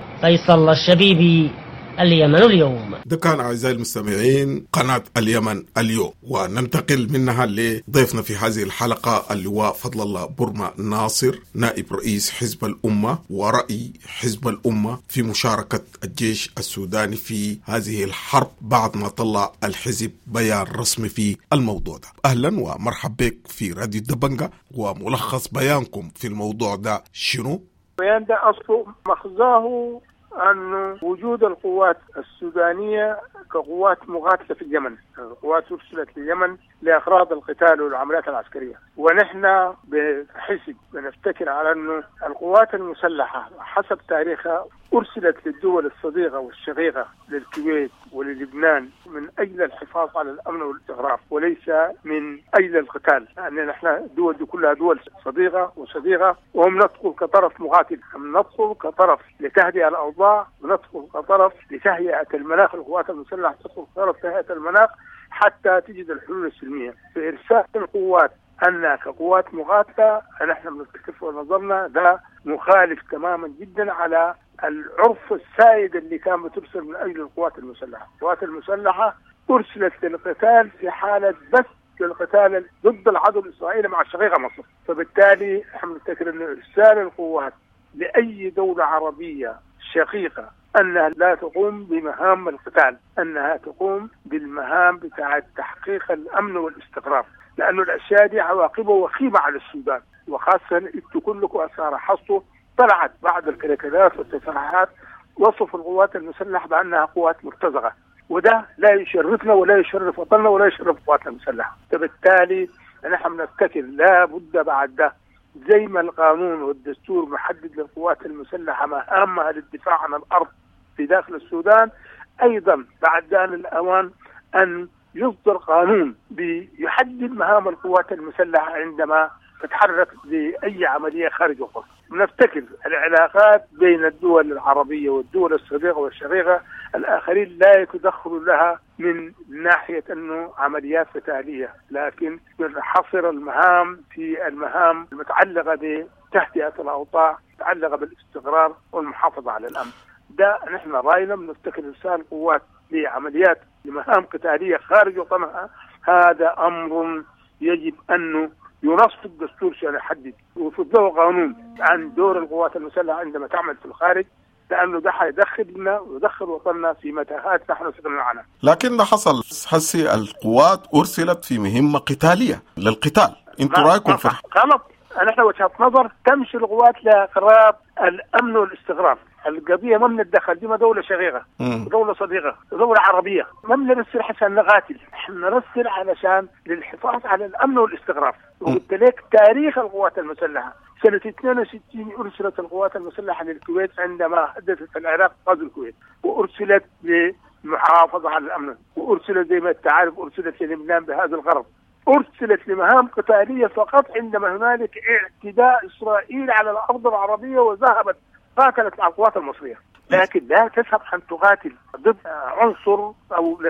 فيصل الشبيبي، اليمن اليوم. ده كان أعزائي المستمعين قناة اليمن اليوم، وننتقل منها لضيفنا في هذه الحلقة اللواء فضل الله برما ناصر، نائب رئيس حزب الأمة ورأي حزب الأمة في مشاركة الجيش السوداني في هذه الحرب بعد ما طلع الحزب بيان رسمي في الموضوع ده. أهلا ومرحب بك في راديو دبنجة، وملخص بيانكم في الموضوع ده شنو؟ البيان ده أصله مخزاه أن وجود القوات السودانية كقوات مقاتلة في اليمن، القوات أرسلت لليمن لأغراض القتال والعمليات العسكرية، ونحن بحسب بنفتكر على أن القوات المسلحة حسب تاريخها أرسلت للدول الصديقة والشقيقة للكويت وللبنان من أجل الحفاظ على الأمن والاستقرار، وليس من أجل القتال، لأن يعني نحن الدول دي كلها دول صديقة وصديقة، وهم ندخل كطرف مقاتل، هم ندخل كطرف لتهدئة الأوضاع، وندخل كطرف لتهيئة المناخ. القوات المسلحة تدخل كطرف تهيئة المناخ حتى تجد الحلول السلمية. في إرسال القوات أنها كقوات مقاتلة نحن بنفتكر ونظرنا ده مخالف تماما جدا على العرف السائد اللي كان بترسل من أجل القوات المسلحة. القوات المسلحة أرسلت للقتال في حالة بس للقتال ضد العدو الإسرائيلي مع الشقيقة مصر، فبالتالي نحن نفتكر أن إرسال القوات لأي دولة عربية شقيقة أنها لا تقوم بمهام القتال، أنها تقوم بالمهام بتاعة تحقيق الأمن والاستقرار، لأن الأشياء دي عواقبه وخيمة على السودان، وخاصة أنتم كلكم أثار حصوا طلعت بعض الكركلات والتصريحات وصف القوات المسلحة بأنها قوات مرتزقة، وده لا يشرفنا ولا يشرف وطننا ولا يشرف قواتنا المسلحة. فبالتالي نحن نفتكر لا بد بعد ده زي ما القانون والدستور محدد للقوات المسلحة مهامها للدفاع عن الأرض في داخل السودان، أيضا بعد آن الأوان أن يصدر قانون بيحدد مهام القوات المسلحة عندما تتحرك لأي عملية خارج القدس. نفتكر العلاقات بين الدول العربية والدول الصديقة والشقيقة الآخرين لا يتدخلوا لها من ناحية أنه عمليات قتالية، لكن ينحصر المهام في المهام المتعلقة بتهدئة الأوضاع، متعلقة بالاستقرار والمحافظة على الأمن. ده نحن رأينا بنفتكر إرسال قوات لعمليات لمهام قتالية خارج وطنها، هذا أمر يجب أنه ينص في الدستور عشان يحدد ويفضله قانون عن دور القوات المسلحة عندما تعمل في الخارج، لأنه ده حيدخلنا ويدخل وطننا في متاهات نحن سكننا عنها. لكن ده حصل حسي القوات أرسلت في مهمة قتالية للقتال، انتوا رايكم في غلط؟ نحن وجهة نظر تمشي القوات لأغراض الأمن والاستقرار. القضية ما بنتدخل، دي ما دولة شقيقة ودولة صديقة ودولة عربية، ما بنرسل عشان نقاتل، احنا نرسل علشان للحفاظ على الأمن والاستقرار. وقلت لك تاريخ القوات المسلحة سنة اثنين وستين أرسلت القوات المسلحة للكويت عندما حدثت العراق غزو الكويت، وأرسلت للمحافظة على الأمن، وأرسلت زي ما أنت عارف أرسلت للبنان بهذا الغرض، أرسلت لمهام قتالية فقط عندما هنالك اعتداء إسرائيل على الأرض العربية وذهبت قاتلت مع القوات المصرية، لكن لا تذهب أن تقاتل ضد عنصر أو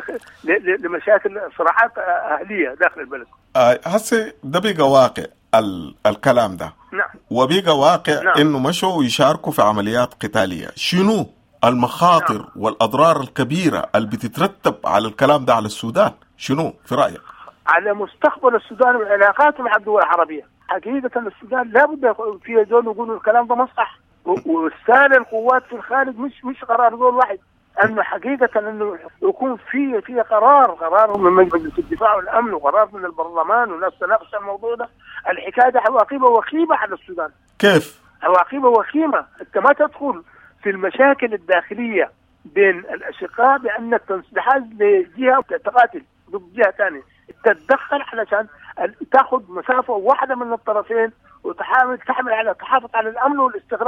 لمشاكل صراعات أهلية داخل البلد. آه هسه ده بيقى واقع ال- الكلام ده. نعم. وبيقى واقع نعم. إنه مشوا ويشاركوا في عمليات قتالية. شنو المخاطر نعم. والأضرار الكبيرة اللي بتترتب على الكلام ده على السودان؟ شنو في رأيك؟ على مستقبل السودان وعلاقاته مع الدول العربية. حقيقة السودان لابد في دول يقولوا الكلام ده مصح، وإرسال القوات في الخارج مش مش قرار دول واحد، أنه حقيقة أنه يكون في في قرار قرار من مجلس الدفاع والأمن وقرار من البرلمان والناس تناقش الموضوع ده. الحكاية ده عواقبها وخيمة على السودان. كيف؟ عواقبها وخيمة، أنت ما تدخل في المشاكل الداخلية بين الأشقاء بأنك تنسحب لجهة تقاتل ضد جهة ثانية، تتدخل علشان تأخذ مسافة واحدة من الطرفين وتحاول تحمل على تحافظ على الأمن والاستقرار.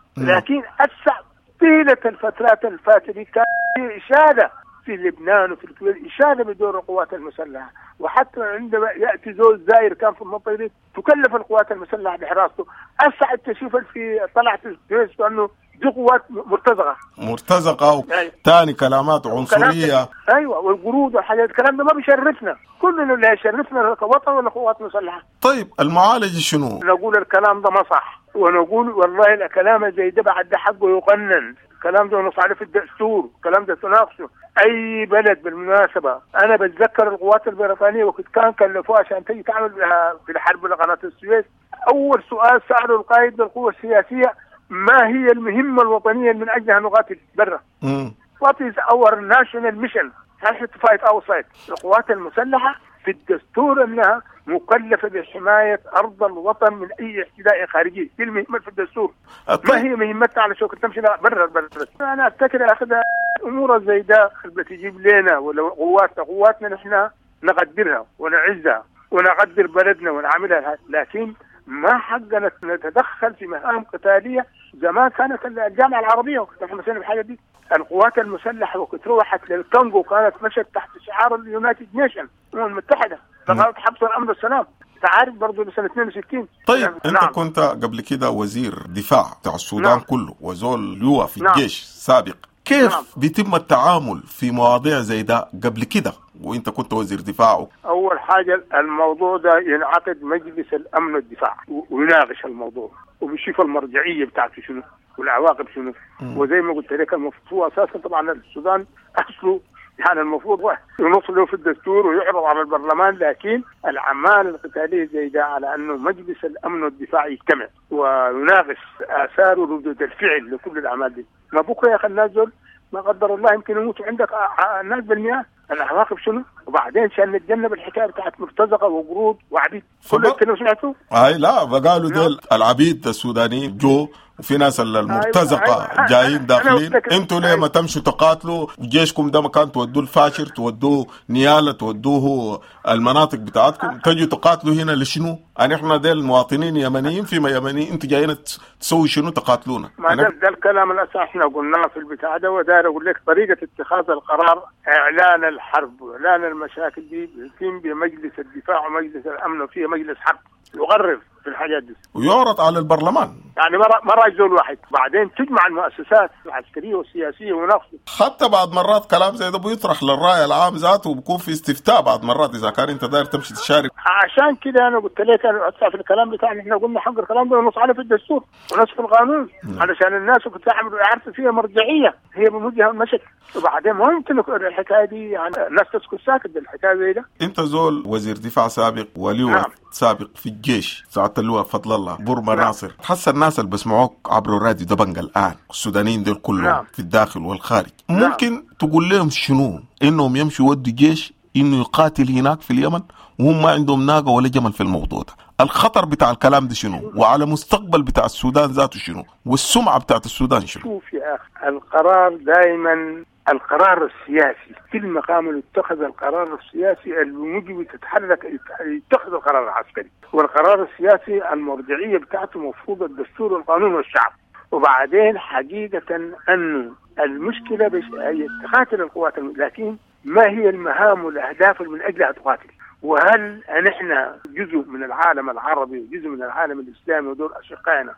لكن هسه طيلة الفترات الفاترة كان في إشادة في لبنان وفي الكويت، إشادة بدور القوات المسلحة. وحتى عندما يأتي زول زاير كان في المنطقة دي تكلف القوات المسلحة بحراسته. هسه أنت شوف في طلعت الجيش أنه دي قوات مرتزقة مرتزقة ثاني كلامات عنصرية. أيوة والقرود وحاجات الكلام ده ما بيشرفنا، كلنا اللي يشرفنا كوطن ولا قوات مسلحة. طيب المعالج شنو؟ نقول الكلام ده ما صح، ونقول والله الكلام زي ده بعد ده حقه يقنن، الكلام ده نص عليه في الدستور، الكلام ده تناقشه اي بلد. بالمناسبه انا بتذكر القوات البريطانيه وقت كان كلفوها عشان تيجي تعمل في الحرب لقناه السويس، اول سؤال ساله القائد للقوه السياسيه ما هي المهمه الوطنيه من اجلها نقاتل برا؟ What is our national mission? How to fight outside. القوات المسلحه في الدستور انها مكلفه بحمايه ارض الوطن من اي احتداء خارجي، دي المهمه في الدستور. ما هي مهمتها على شوكه تمشي برا البلد؟ انا افتكر اخذها امور زي ده بتجيب لنا ولا قواتنا قواتنا نحن نقدرها ونعزها ونقدر بلدنا ونعملها، لكن ما حقنا نتدخل في مهام قتاليه زي ما كانت الجامعه العربيه وكنا مسويين بالحاجه دي. القوات المسلحه وقت روحت للكونغو كانت مشت تحت شعار اليونايتد نيشن الامم المتحده لغايه حفظ الامن والسلام، تعرف برضه لسنه اثنين وستين. طيب يعني انت نعم. كنت قبل كده وزير دفاع بتاع السودان نعم. كله وزول لواء في نعم. الجيش سابق، كيف نعم. بيتم التعامل في مواضيع زي ده قبل كده وانت كنت وزير دفاع؟ اول حاجه الموضوع ده ينعقد مجلس الامن والدفاع ويناقش الموضوع وبيشوف المرجعيه بتاعته شنو والعواقب شنو. وزي ما قلت لك المفروض اساسا طبعا السودان اصله يعني المفروض ينص في الدستور ويعرض على البرلمان، لكن الاعمال القتاليه زي ده على انه مجلس الامن والدفاع يجتمع ويناقش اثار وردود الفعل لكل الاعمال دي. ما بكره يا اخي الناس دول ما قدر الله يمكن يموتوا عندك الناس بالمياه، العواقب شنو؟ وبعدين عشان نتجنب الحكايه بتاعت مرتزقه وقرود وعبيد كل الكلام سمعتوه؟ اي لا بقالوا دول العبيد السودانيين جو وفي ناس المرتزقه جايين داخلين. انتوا ليه ما تمشوا تقاتلوا جيشكم ده مكان تودوه الفاشر تودوه نياله تودوه المناطق بتاعتكم، تجوا تقاتلوا هنا لشنو؟ يعني احنا ديل مواطنين يمنيين فيما يمنيين، انتوا جايين تسوي شنو تقاتلونا؟ ما ده, ده الكلام الاساسي احنا قلناه في البتاع ده، وداير اقول لك طريقه اتخاذ القرار اعلان الحرب واعلان المشاكل دي بيتم بمجلس الدفاع ومجلس الامن وفيه مجلس حرب يقرر في الحاجات دي ويعرض على البرلمان. يعني مرة مرة زول واحد بعدين تجمع المؤسسات العسكرية والسياسية ونفسه. حتى بعد مرات كلام زي ده بيطرح للرأي العام ذاته وبكون في استفتاء بعد مرات إذا كان أنت داير تمشي تشارك. عشان كده أنا قلت لك أنا أدفع في الكلام بتاعنا، إحنا قلنا حق الكلام ده ونص عليه في الدستور ونص في القانون م. علشان الناس كنت تعمل يعرفوا فيها مرجعية هي بموجهة المشكل. وبعدين ما يمكن الحكاية دي يعني الناس تسكت ساكت بالحكاية زي ده. أنت زول وزير دفاع سابق ولواء نعم. سابق في الجيش سعادة اللواء فضل الله بورما نعم. ناصر، تحس الناس اللي بسمعوك عبر راديو دبنجة الآن السودانيين دول كلهم نعم. في الداخل والخارج ممكن نعم. تقول لهم شنو؟ إنهم يمشوا ودوا جيش إنه يقاتل هناك في اليمن وهم ما عندهم ناقة ولا جمل في الموضوع ده. الخطر بتاع الكلام ده شنو؟ وعلى مستقبل بتاع السودان ذاته شنو؟ والسمعة بتاعت السودان شنو؟ شوف يا أخي القرار دائما القرار السياسي كل مقام يتخذ القرار السياسي الموجب تتحرك يتخذ القرار العسكري، والقرار السياسي المرجعية بتاعته مفروض الدستور والقانون والشعب. وبعدين حقيقة أنه المشكلة بش هي تقاتل القوات، لكن ما هي المهام والأهداف من أجلها تقاتل؟ وهل نحن جزء من العالم العربي وجزء من العالم الإسلامي ودول أشقائنا؟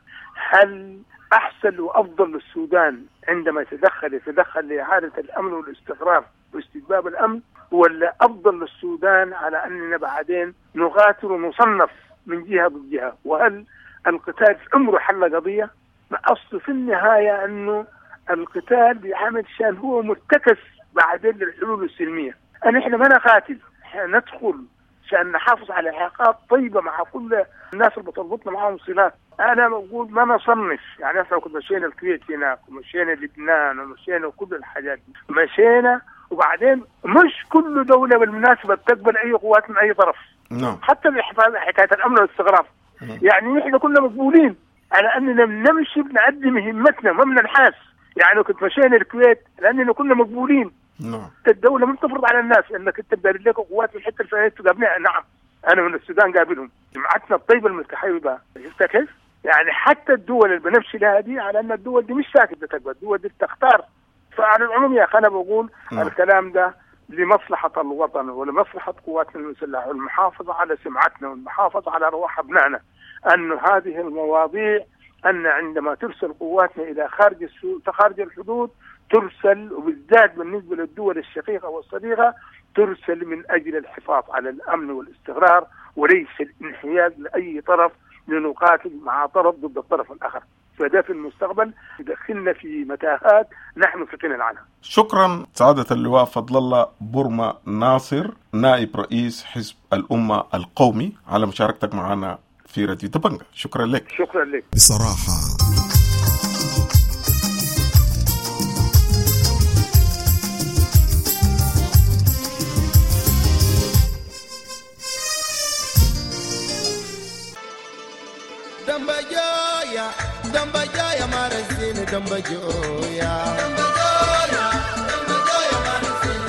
هل أحسن وأفضل للسودان عندما يتدخل يتدخل لإعادة الأمن والاستقرار واستتباب الأمن، ولا أفضل للسودان على أننا بعدين نقاتل ونصنف من جهة ضد جهة؟ وهل القتال في عمره حل قضية؟ ما أصل في النهاية أنه القتال بيعمل شان هو مرتكز بعدين للحلول السلمية. أن إحنا ما نقاتل، ندخل عشان نحافظ على علاقات طيبة مع كل الناس اللي بتربطنا معهم صلات. أنا بقول ما نصنف، يعني إحنا كنا مشينا الكويت هناك ومشينا لبنان ومشينا كل الحاجات دي مشينا، وبعدين مش كل دولة بالمناسبة تقبل أي قوات من أي طرف نعم. حتى بحفاظ حكاية الأمن والاستقرار يعني إحنا كنا مقبولين على أننا نمشي بنعدي مهمتنا ما بننحاس. يعني كنت مشينا الكويت لأننا كنا مقبولين. نعم. الدولة من تفرض على الناس انك انت بدار لك قوات في الحته الفلانيه تقابلها. نعم انا من السودان قابلهم، جماعتنا الطيبه المتحيبه شفت كيف؟ يعني حتى الدول اللي بنمشي لها دي على ان الدول دي مش ساكته تقبل، الدول دي بتختار. فعلى العموم يا اخي انا بقول م. الكلام ده لمصلحه الوطن ولمصلحه قواتنا المسلحه والمحافظه على سمعتنا والمحافظه على ارواح ابنائنا، ان هذه المواضيع ان عندما ترسل قواتنا الى خارج خارج الحدود ترسل، وبالذات بالنسبه للدول الشقيقه والصديقه ترسل من اجل الحفاظ على الامن والاستقرار، وليس الانحياز لاي طرف لنقاتل مع طرف ضد الطرف الاخر. فده في المستقبل يدخلنا في متاهات نحن في غنى عنها. شكرا سعادة اللواء فضل الله بورما ناصر نائب رئيس حزب الأمة القومي على مشاركتك معنا في راديو دبنجة. شكرا لك. شكرا لك. بصراحة Dambajoya, Dambajoya Marazine, Dambajoya, Dambajoya, Dambajoya Marazine,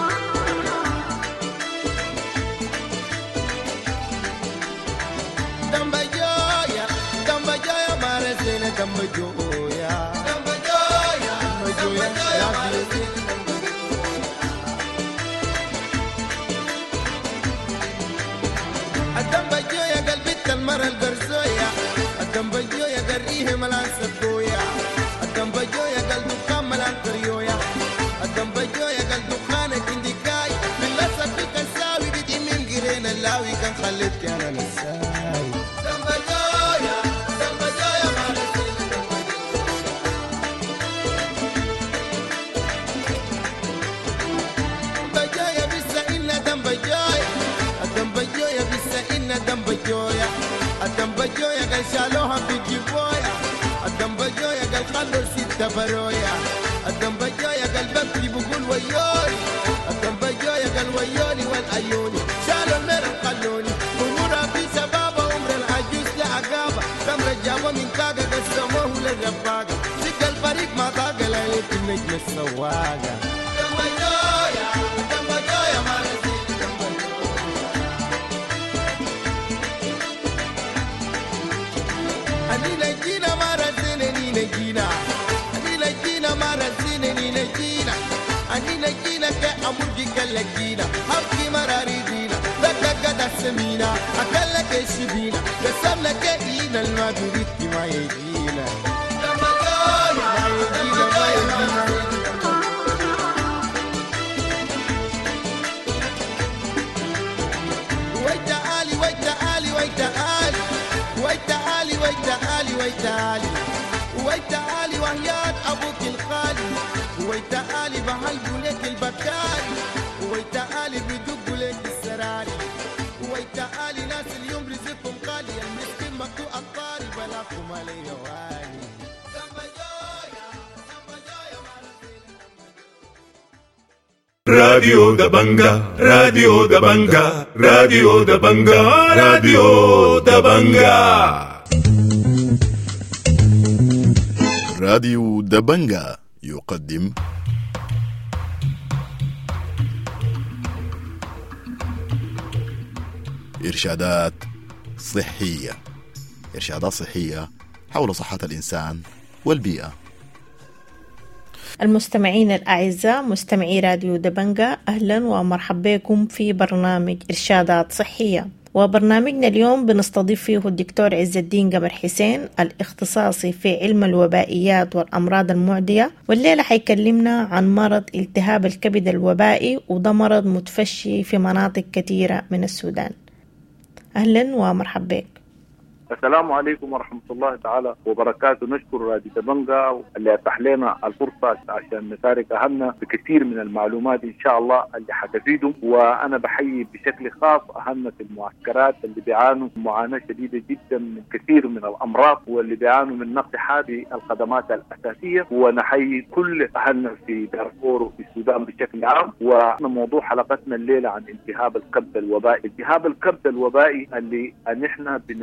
Dambajoya, Dambajoya Marazine, Dambajoya, Dambajoya, Dambajoya Marazine. Dambajoya قلبت المرة القرصوية، الدمبجويا قريه ملان سبويا، الدمبجويا قلب دخان ملان قريويا، الدمبجويا قلب دخان كنديكاي، باللسة في كساوي بدي من قرين اللاوي كان خليت انا نساي. دمبجويا دمبجويا مالسين دمبجويا بسا إنا دمبجويا، الدمبجويا بسا إنا دمبجويا، الدمبجويا قال شالوها في جيبويا، الدمبجويا قال خلوا ستة برويا، الدمبجويا قال ببكي بقول ويوني، الدمبجويا قال ويوني والعيوني، شالوا المرة خلوني، أمورها في شبابة عمر العجوز لعقابة، تمر جابوا من كاقة قسموه للرفاقة، سك الفريق ما طاقة ليلة النجم السواقة. الدمبجويا الدمبجويا ما نسيت Nina Gina Marazine, Nina Gina, Nina Gina Marazine, Nina Gina, Nina Gina che amurgi che la Gina, Hapki Mararidina, Becca Gada Semina, Akalla che Shibina, che Samla che Ina, il Maduritti Maegina. Dambajoya, Maegina, Maegina. Waita Ali, Waita Ali, Waita Ali. ويتعالي ويتعالي ويتعالي ويتعالي وحياة أبوك الخالي ويتعالي بحلقوا لك البكاري ويتعالي بدقوا لك السراري ويتعالي ناس اليوم رزقكم غالي المسكين مكتوب الطاري بلاكم عليه والي. راديو دبنجا راديو دبنجا راديو دبنجا راديو دبنجا راديو دبنجا يقدم إرشادات صحية، إرشادات صحية حول صحة الإنسان والبيئة. المستمعين الأعزاء مستمعي راديو دبنجا، أهلا ومرحبا بكم في برنامج إرشادات صحية. وبرنامجنا اليوم بنستضيف فيه الدكتور عز الدين قمر حسين الاختصاصي في علم الوبائيات والأمراض المعدية، والليلة حيكلمنا عن مرض التهاب الكبد الوبائي، وده مرض متفشي في مناطق كثيرة من السودان. أهلا ومرحبا بك. السلام عليكم ورحمة الله تعالى وبركاته. نشكر راديو دبنجا اللي أتاح لنا الفرصة عشان نشارك أهلنا بكثير من المعلومات إن شاء الله اللي حتفيدهم. وأنا بحيي بشكل خاص أهلنا في المعسكرات اللي بيعانوا معاناة شديدة جدا من كثير من الأمراض واللي بيعانوا من نقص هذه الخدمات الأساسية. ونحيي كل أهلنا في دارفور وفي السودان بشكل عام. وموضوع حلقتنا الليلة عن التهاب الكبد الوبائي. التهاب الكبد الوبائي اللي نحن بنسميه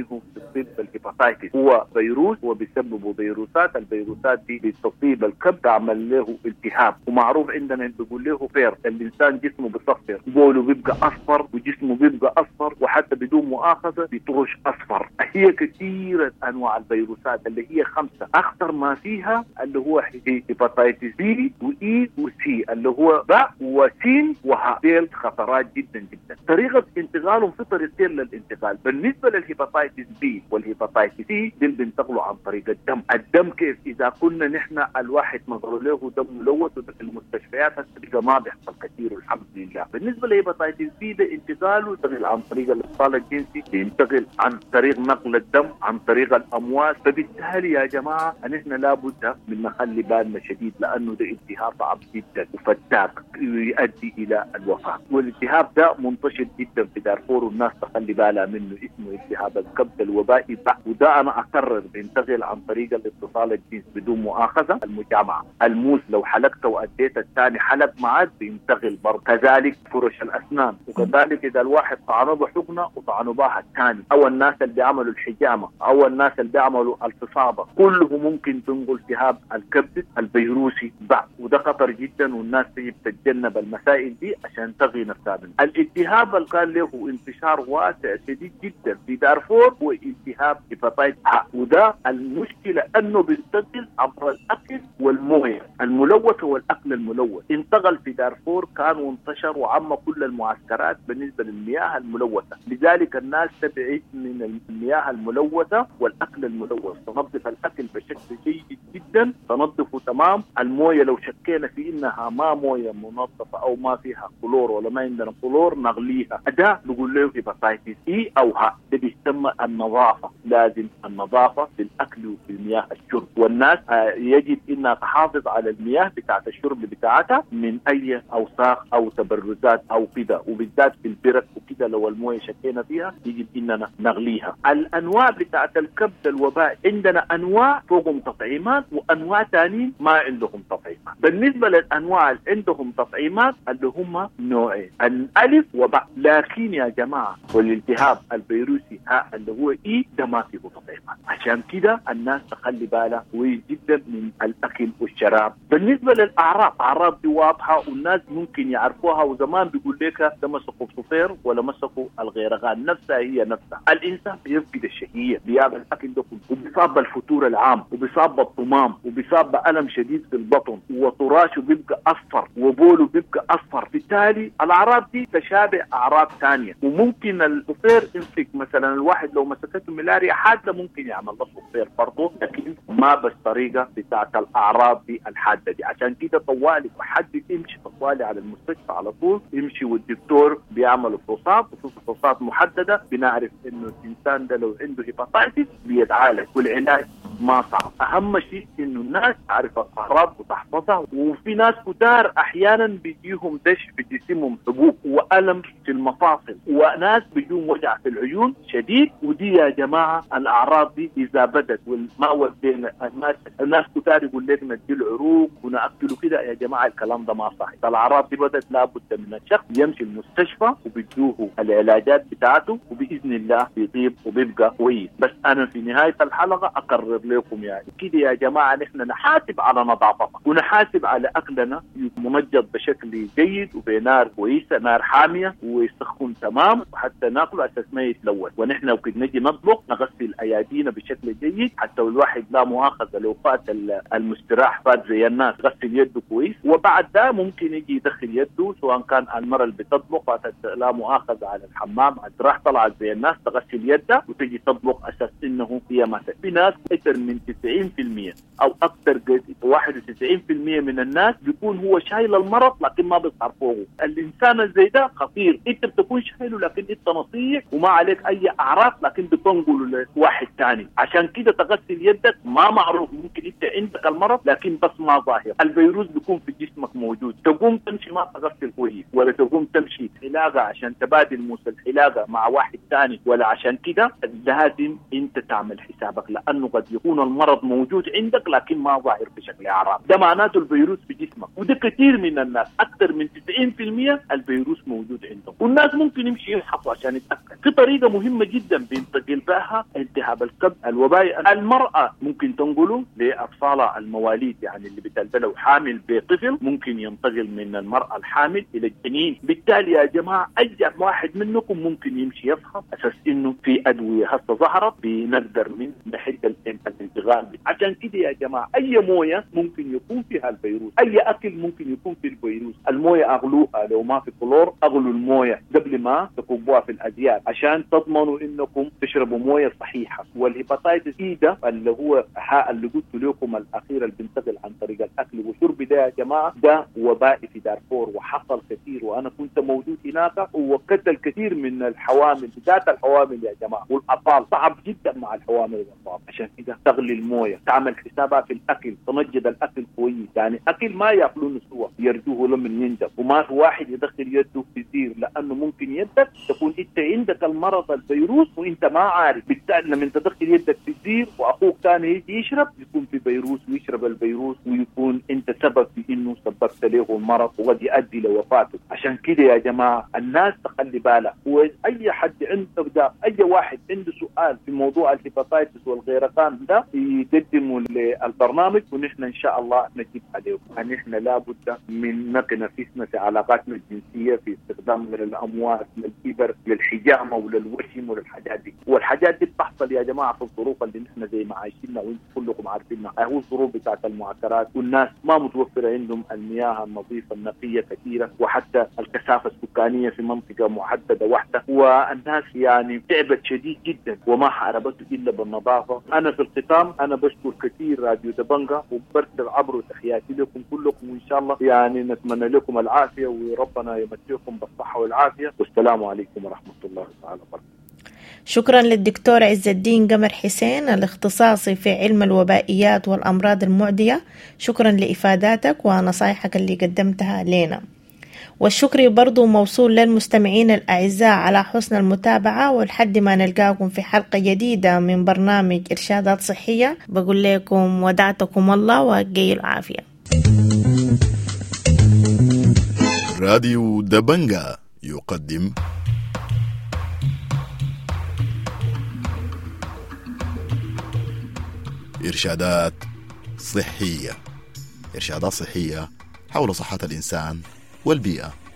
منه تصيب بالهيباتايتس. هو فيروس وبيسببه فيروسات، الفيروسات دي بتصيب الكبد تعمل له التهاب، ومعروف عندنا بيقول له فير، الانسان جسمه بيصفر، بوله بيبقى اصفر وجسمه بيبقى اصفر وحتى بدون مؤاخذه بيطرش اصفر. هي كثيره انواع الفيروسات اللي هي خمسه، اخطر ما فيها اللي هو هيباتايتس بي واي وسي اللي هو باء وسين وهاء، ديل خطرات جدا جدا. طريقه انتقالهم في طريقتين للانتقال. بالنسبه للهيباتايتس بي والهيباتايتس سي ديل بينتقلوا عن طريق الدم. الدم كيف؟ اذا كنا نحن الواحد نظر له دم ملوث في المستشفيات هسه ما بيحصل كثير والحمد لله. بالنسبه للهيباتايتس بي ده انتقاله ينتقل عن طريق الاتصال الجنسي، ينتقل عن طريق نقل الدم، عن طريق الامواج. فبالتالي يا جماعه نحن لابد من نخلي بالنا شديد، لانه ده التهاب صعب جدا وفتاك يؤدي الى الوفاه. والالتهاب ده منتشر جدا في دارفور والناس تخلي بالها منه، اسمه التهاب الكبد الوبائي، وده انا اكرر بينتقل عن طريق الاتصال الجنسي بدون مؤاخذه. المجامعه، الموس لو حلقته واديت الثاني حلق معك بينتقل برضه. كذلك فرش الاسنان، وكذلك اذا الواحد طعنه بحقنه وطعنه بها الثاني، او الناس اللي بيعملوا الحجامه، او الناس اللي بيعملوا الفصابه، كله ممكن تنقل التهاب الكبد الفيروسي بعد، وده خطر جدا والناس تجب تتجنب المسائل دي عشان تغي نفسها منه. الالتهاب اللي كان له انتشار واسع شديد جدا في دارفور هو التهاب هيباتايتس ع، وده المشكله انه بينتقل عبر الاكل والمويه الملوثه والاكل الملوث. انتقل في دارفور كان وانتشر وعم كل المعسكرات بالنسبه للمياه الملوثه، لذلك الناس تبعد من المياه الملوثه والاكل الملوث. تنظف الاكل بشكل جيد جدا، تنظفه تمام. المويه لو شكينا في انها ما مويه منظفه او ما فيها كلور ولا ما عندنا كلور نغليها. ده بيقول له هيباتايتس اي او ها، ده بيسمى النظافه. لازم النظافه في الاكل وفي المياه الشرب، والناس يجب انها تحافظ على المياه بتاعت الشرب بتاعتها من اي اوساخ او تبرزات او كده، وبالذات في البرك وكده لو المويه شكينا فيها يجب اننا نغليها. الانواع بتاعت الكبد الوبائي عندنا انواع فوقهم تطعيمات وانواع ثانيين ما عندهم تطعيمات. بالنسبه للانواع اللي عندهم تطعيمات اللي هم نوعين، الالف وباء، لكن يا جماعه والالتهاب الفيروسي ها اللي هو اي ده ما فيه تطعيمات. عشان كده الناس تخلي بالها كويس جدا من الاكل والشراب. بالنسبه للاعراض، اعراض دي واضحه والناس ممكن يعرفوها، وزمان بيقول لك ده مسكوا صفير ولا مسكوا الغيرغان، نفسها هي نفسها. الانسان بيفقد الشهيه، بيعمل الاكل ده كله، وبيصاب بالفتور العام، وبيصاب بالطمام، وبيصاب بالم شديد في البطن، وطراشه بيبقى اصفر، وبوله بيبقى اصفر. بالتالي الاعراض دي تشابه اعراض ثانيه، وممكن الصفير يمسك مثلا الواحد لو مسكته ملاريا حاده ممكن يعمل له صفير برضه، لكن ما بالطريقه بتاعت الاعراض دي الحاده دي. عشان كده طوالي وحد يمشي طوالي على المستشفى على طول، يمشي والدكتور بيعمل فحوصات وفحوصات محدده، بنعرف انه الانسان ده لو عنده هيباتايتس بيتعالج، والعلاج ما صعب. اهم شيء انه الناس تعرف الاعراض وتحفظها. وفي ناس كتار احيانا بيجيهم دش في جسمهم، حبوب والم في المفاصل، وناس بيجيهم وجع في العيون شديد. ودي يا جماعه الاعراض دي اذا بدت والما ودينا الناس الناس كتار يقول لك ندي العروق وناكله كده، يا جماعه الكلام ده ما صحيح. الاعراض دي بدت لابد من الشخص يمشي المستشفى وبيدوه العلاجات بتاعته، وباذن الله بيطيب وبيبقى كويس. بس انا في نهايه الحلقه اقرر لكم يعني كده يا جماعه نحن نحاسب على نظافتنا ونحاسب على اكلنا منجد بشكل جيد وبنار كويسه، نار حاميه ويسخن تمام وحتى ناكله اساس ما يتلوث. ونحن لو كنا نجي نطبخ نغسل ايادينا بشكل جيد، حتى الواحد لا مؤاخذه لو فات المستراح فات زي الناس غسل يده كويس، وبعد ده ممكن يجي يدخل يده، سواء كان المرأة اللي بتطبخ فاتت لا مؤاخذه على الحمام راح طلعت زي الناس تغسل يدها وتجي تطبخ اساس انه هي ما في ناس اكثر من تسعين بالمئة او اكثر واحد وتسعين بالمئة من الناس بيكون هو شايل المرض لكن ما بيظهر فوقه. الانسان الزي ده خطير، انت بتكون شايله لكن انت نصيح وما عليك اي اعراض لكن بتنقله لواحد ثاني. عشان كده تغسل يدك ما معروف، ممكن انت عندك المرض لكن بس ما ظاهر. الفيروس بيكون في جسمك موجود، تقوم تمشي ما تغسل كويس، ولا تقوم تمشي حلاقه عشان تبادل موس الحلاقه مع واحد ثاني، ولا عشان كده لازم انت تعمل حسابك، لانه قد يكون يكون المرض موجود عندك لكن ما ظاهر بشكل أعراض، ده معناته الفيروس في جسمك. وده كثير من الناس، أكثر من تسعين بالمئة الفيروس موجود عندهم، والناس ممكن يمشي يفحصوا عشان يتأكد. في طريقة مهمة جدا بينتقل بها التهاب الكبد الوبائي. المرأة ممكن تنقله لأطفالها المواليد، يعني اللي بتلبلوا حامل بطفل ممكن ينتقل من المرأة الحامل إلى الجنين. بالتالي يا جماعة أي واحد منكم ممكن يمشي يفحص أساس إنه في أدوية هسه ظهرت بنقدر من نحد الانتقال. عشان كده يا جماعة أي موية ممكن يكون فيها الفيروس، أي أكل ممكن يكون فيه الفيروس. الموية أغلوها، لو ما في كلور أغلوا الموية قبل ما تكبوها في الأزياء عشان تضمنوا إنكم تشربوا موية صحيحة. والهيباتايتس إي ده اللي هو اللي قلت لكم الأخير اللي بينتقل عن طريق الأكل والشرب ده يا جماعة ده وبائي في دارفور وحصل كثير، وأنا كنت موجود هناك وقتل كثير من الحوامل، ذات الحوامل يا جماعة والأطفال. صعب جدا مع الحوامل والأطفال. عشان كده تغلي الموية، تعمل حسابها في الأكل، تنجد الأكل كويس، يعني أكل ما يأكلونه سوا يرجوه لمن يندب، وما في واحد يدخل يده في زير لأنه ممكن يدك تكون أنت عندك المرض الفيروس وأنت ما عارف. بالتالي لما تدخل يدك في زير وأخوك ثاني يجي يشرب يكون في فيروس ويشرب الفيروس ويكون أنت سبب في إنه سببت له المرض وقد يؤدي لوفاته. عشان كده يا جماعة الناس تخلي بالها، وأي حد عنده ده أي واحد عنده سؤال في موضوع الهيباتايتس والغيرقان ده يقدموا للبرنامج ونحن إن شاء الله نجيب عليهم. يعني إحنا لابد من نتنافسنا في علاقاتنا الجنسية في استخدام من الأموات للإبر للحجامة وللوشم وللحاجات دي، والحاجات دي بتحصل يا جماعة في الظروف اللي نحن زي ما عايشينها وانتم كلكم عارفينها. هو الظروف بتاعت المعسكرات والناس ما متوفرة عندهم المياه النظيفة النقية كثيرة، وحتى الكثافة السكانية في منطقة محددة واحدة، والناس يعني تعبت شديد جدا وما حاربته إلا بالنظافة. أنا في الختام أنا بشكر كثير راديو دبنجة وبرسل عبر تحياتي لكم كلكم، وإن شاء الله يعني نتمنى لكم العافية وربنا يمتعكم بالصحة والعافية، والسلام عليكم ورحمة الله تعالى وبركاته. شكرا للدكتور عز الدين قمر حسين الاختصاصي في علم الوبائيات والأمراض المعدية. شكرا لإفاداتك ونصايحك اللي قدمتها لنا، والشكر برضو موصول للمستمعين الأعزاء على حسن المتابعة. ولحد ما نلقاكم في حلقة جديدة من برنامج إرشادات صحية بقول لكم ودعتكم الله وأجي العافية. راديو دبنجة يقدم إرشادات صحية. إرشادات صحية حول صحة الإنسان والبيئة.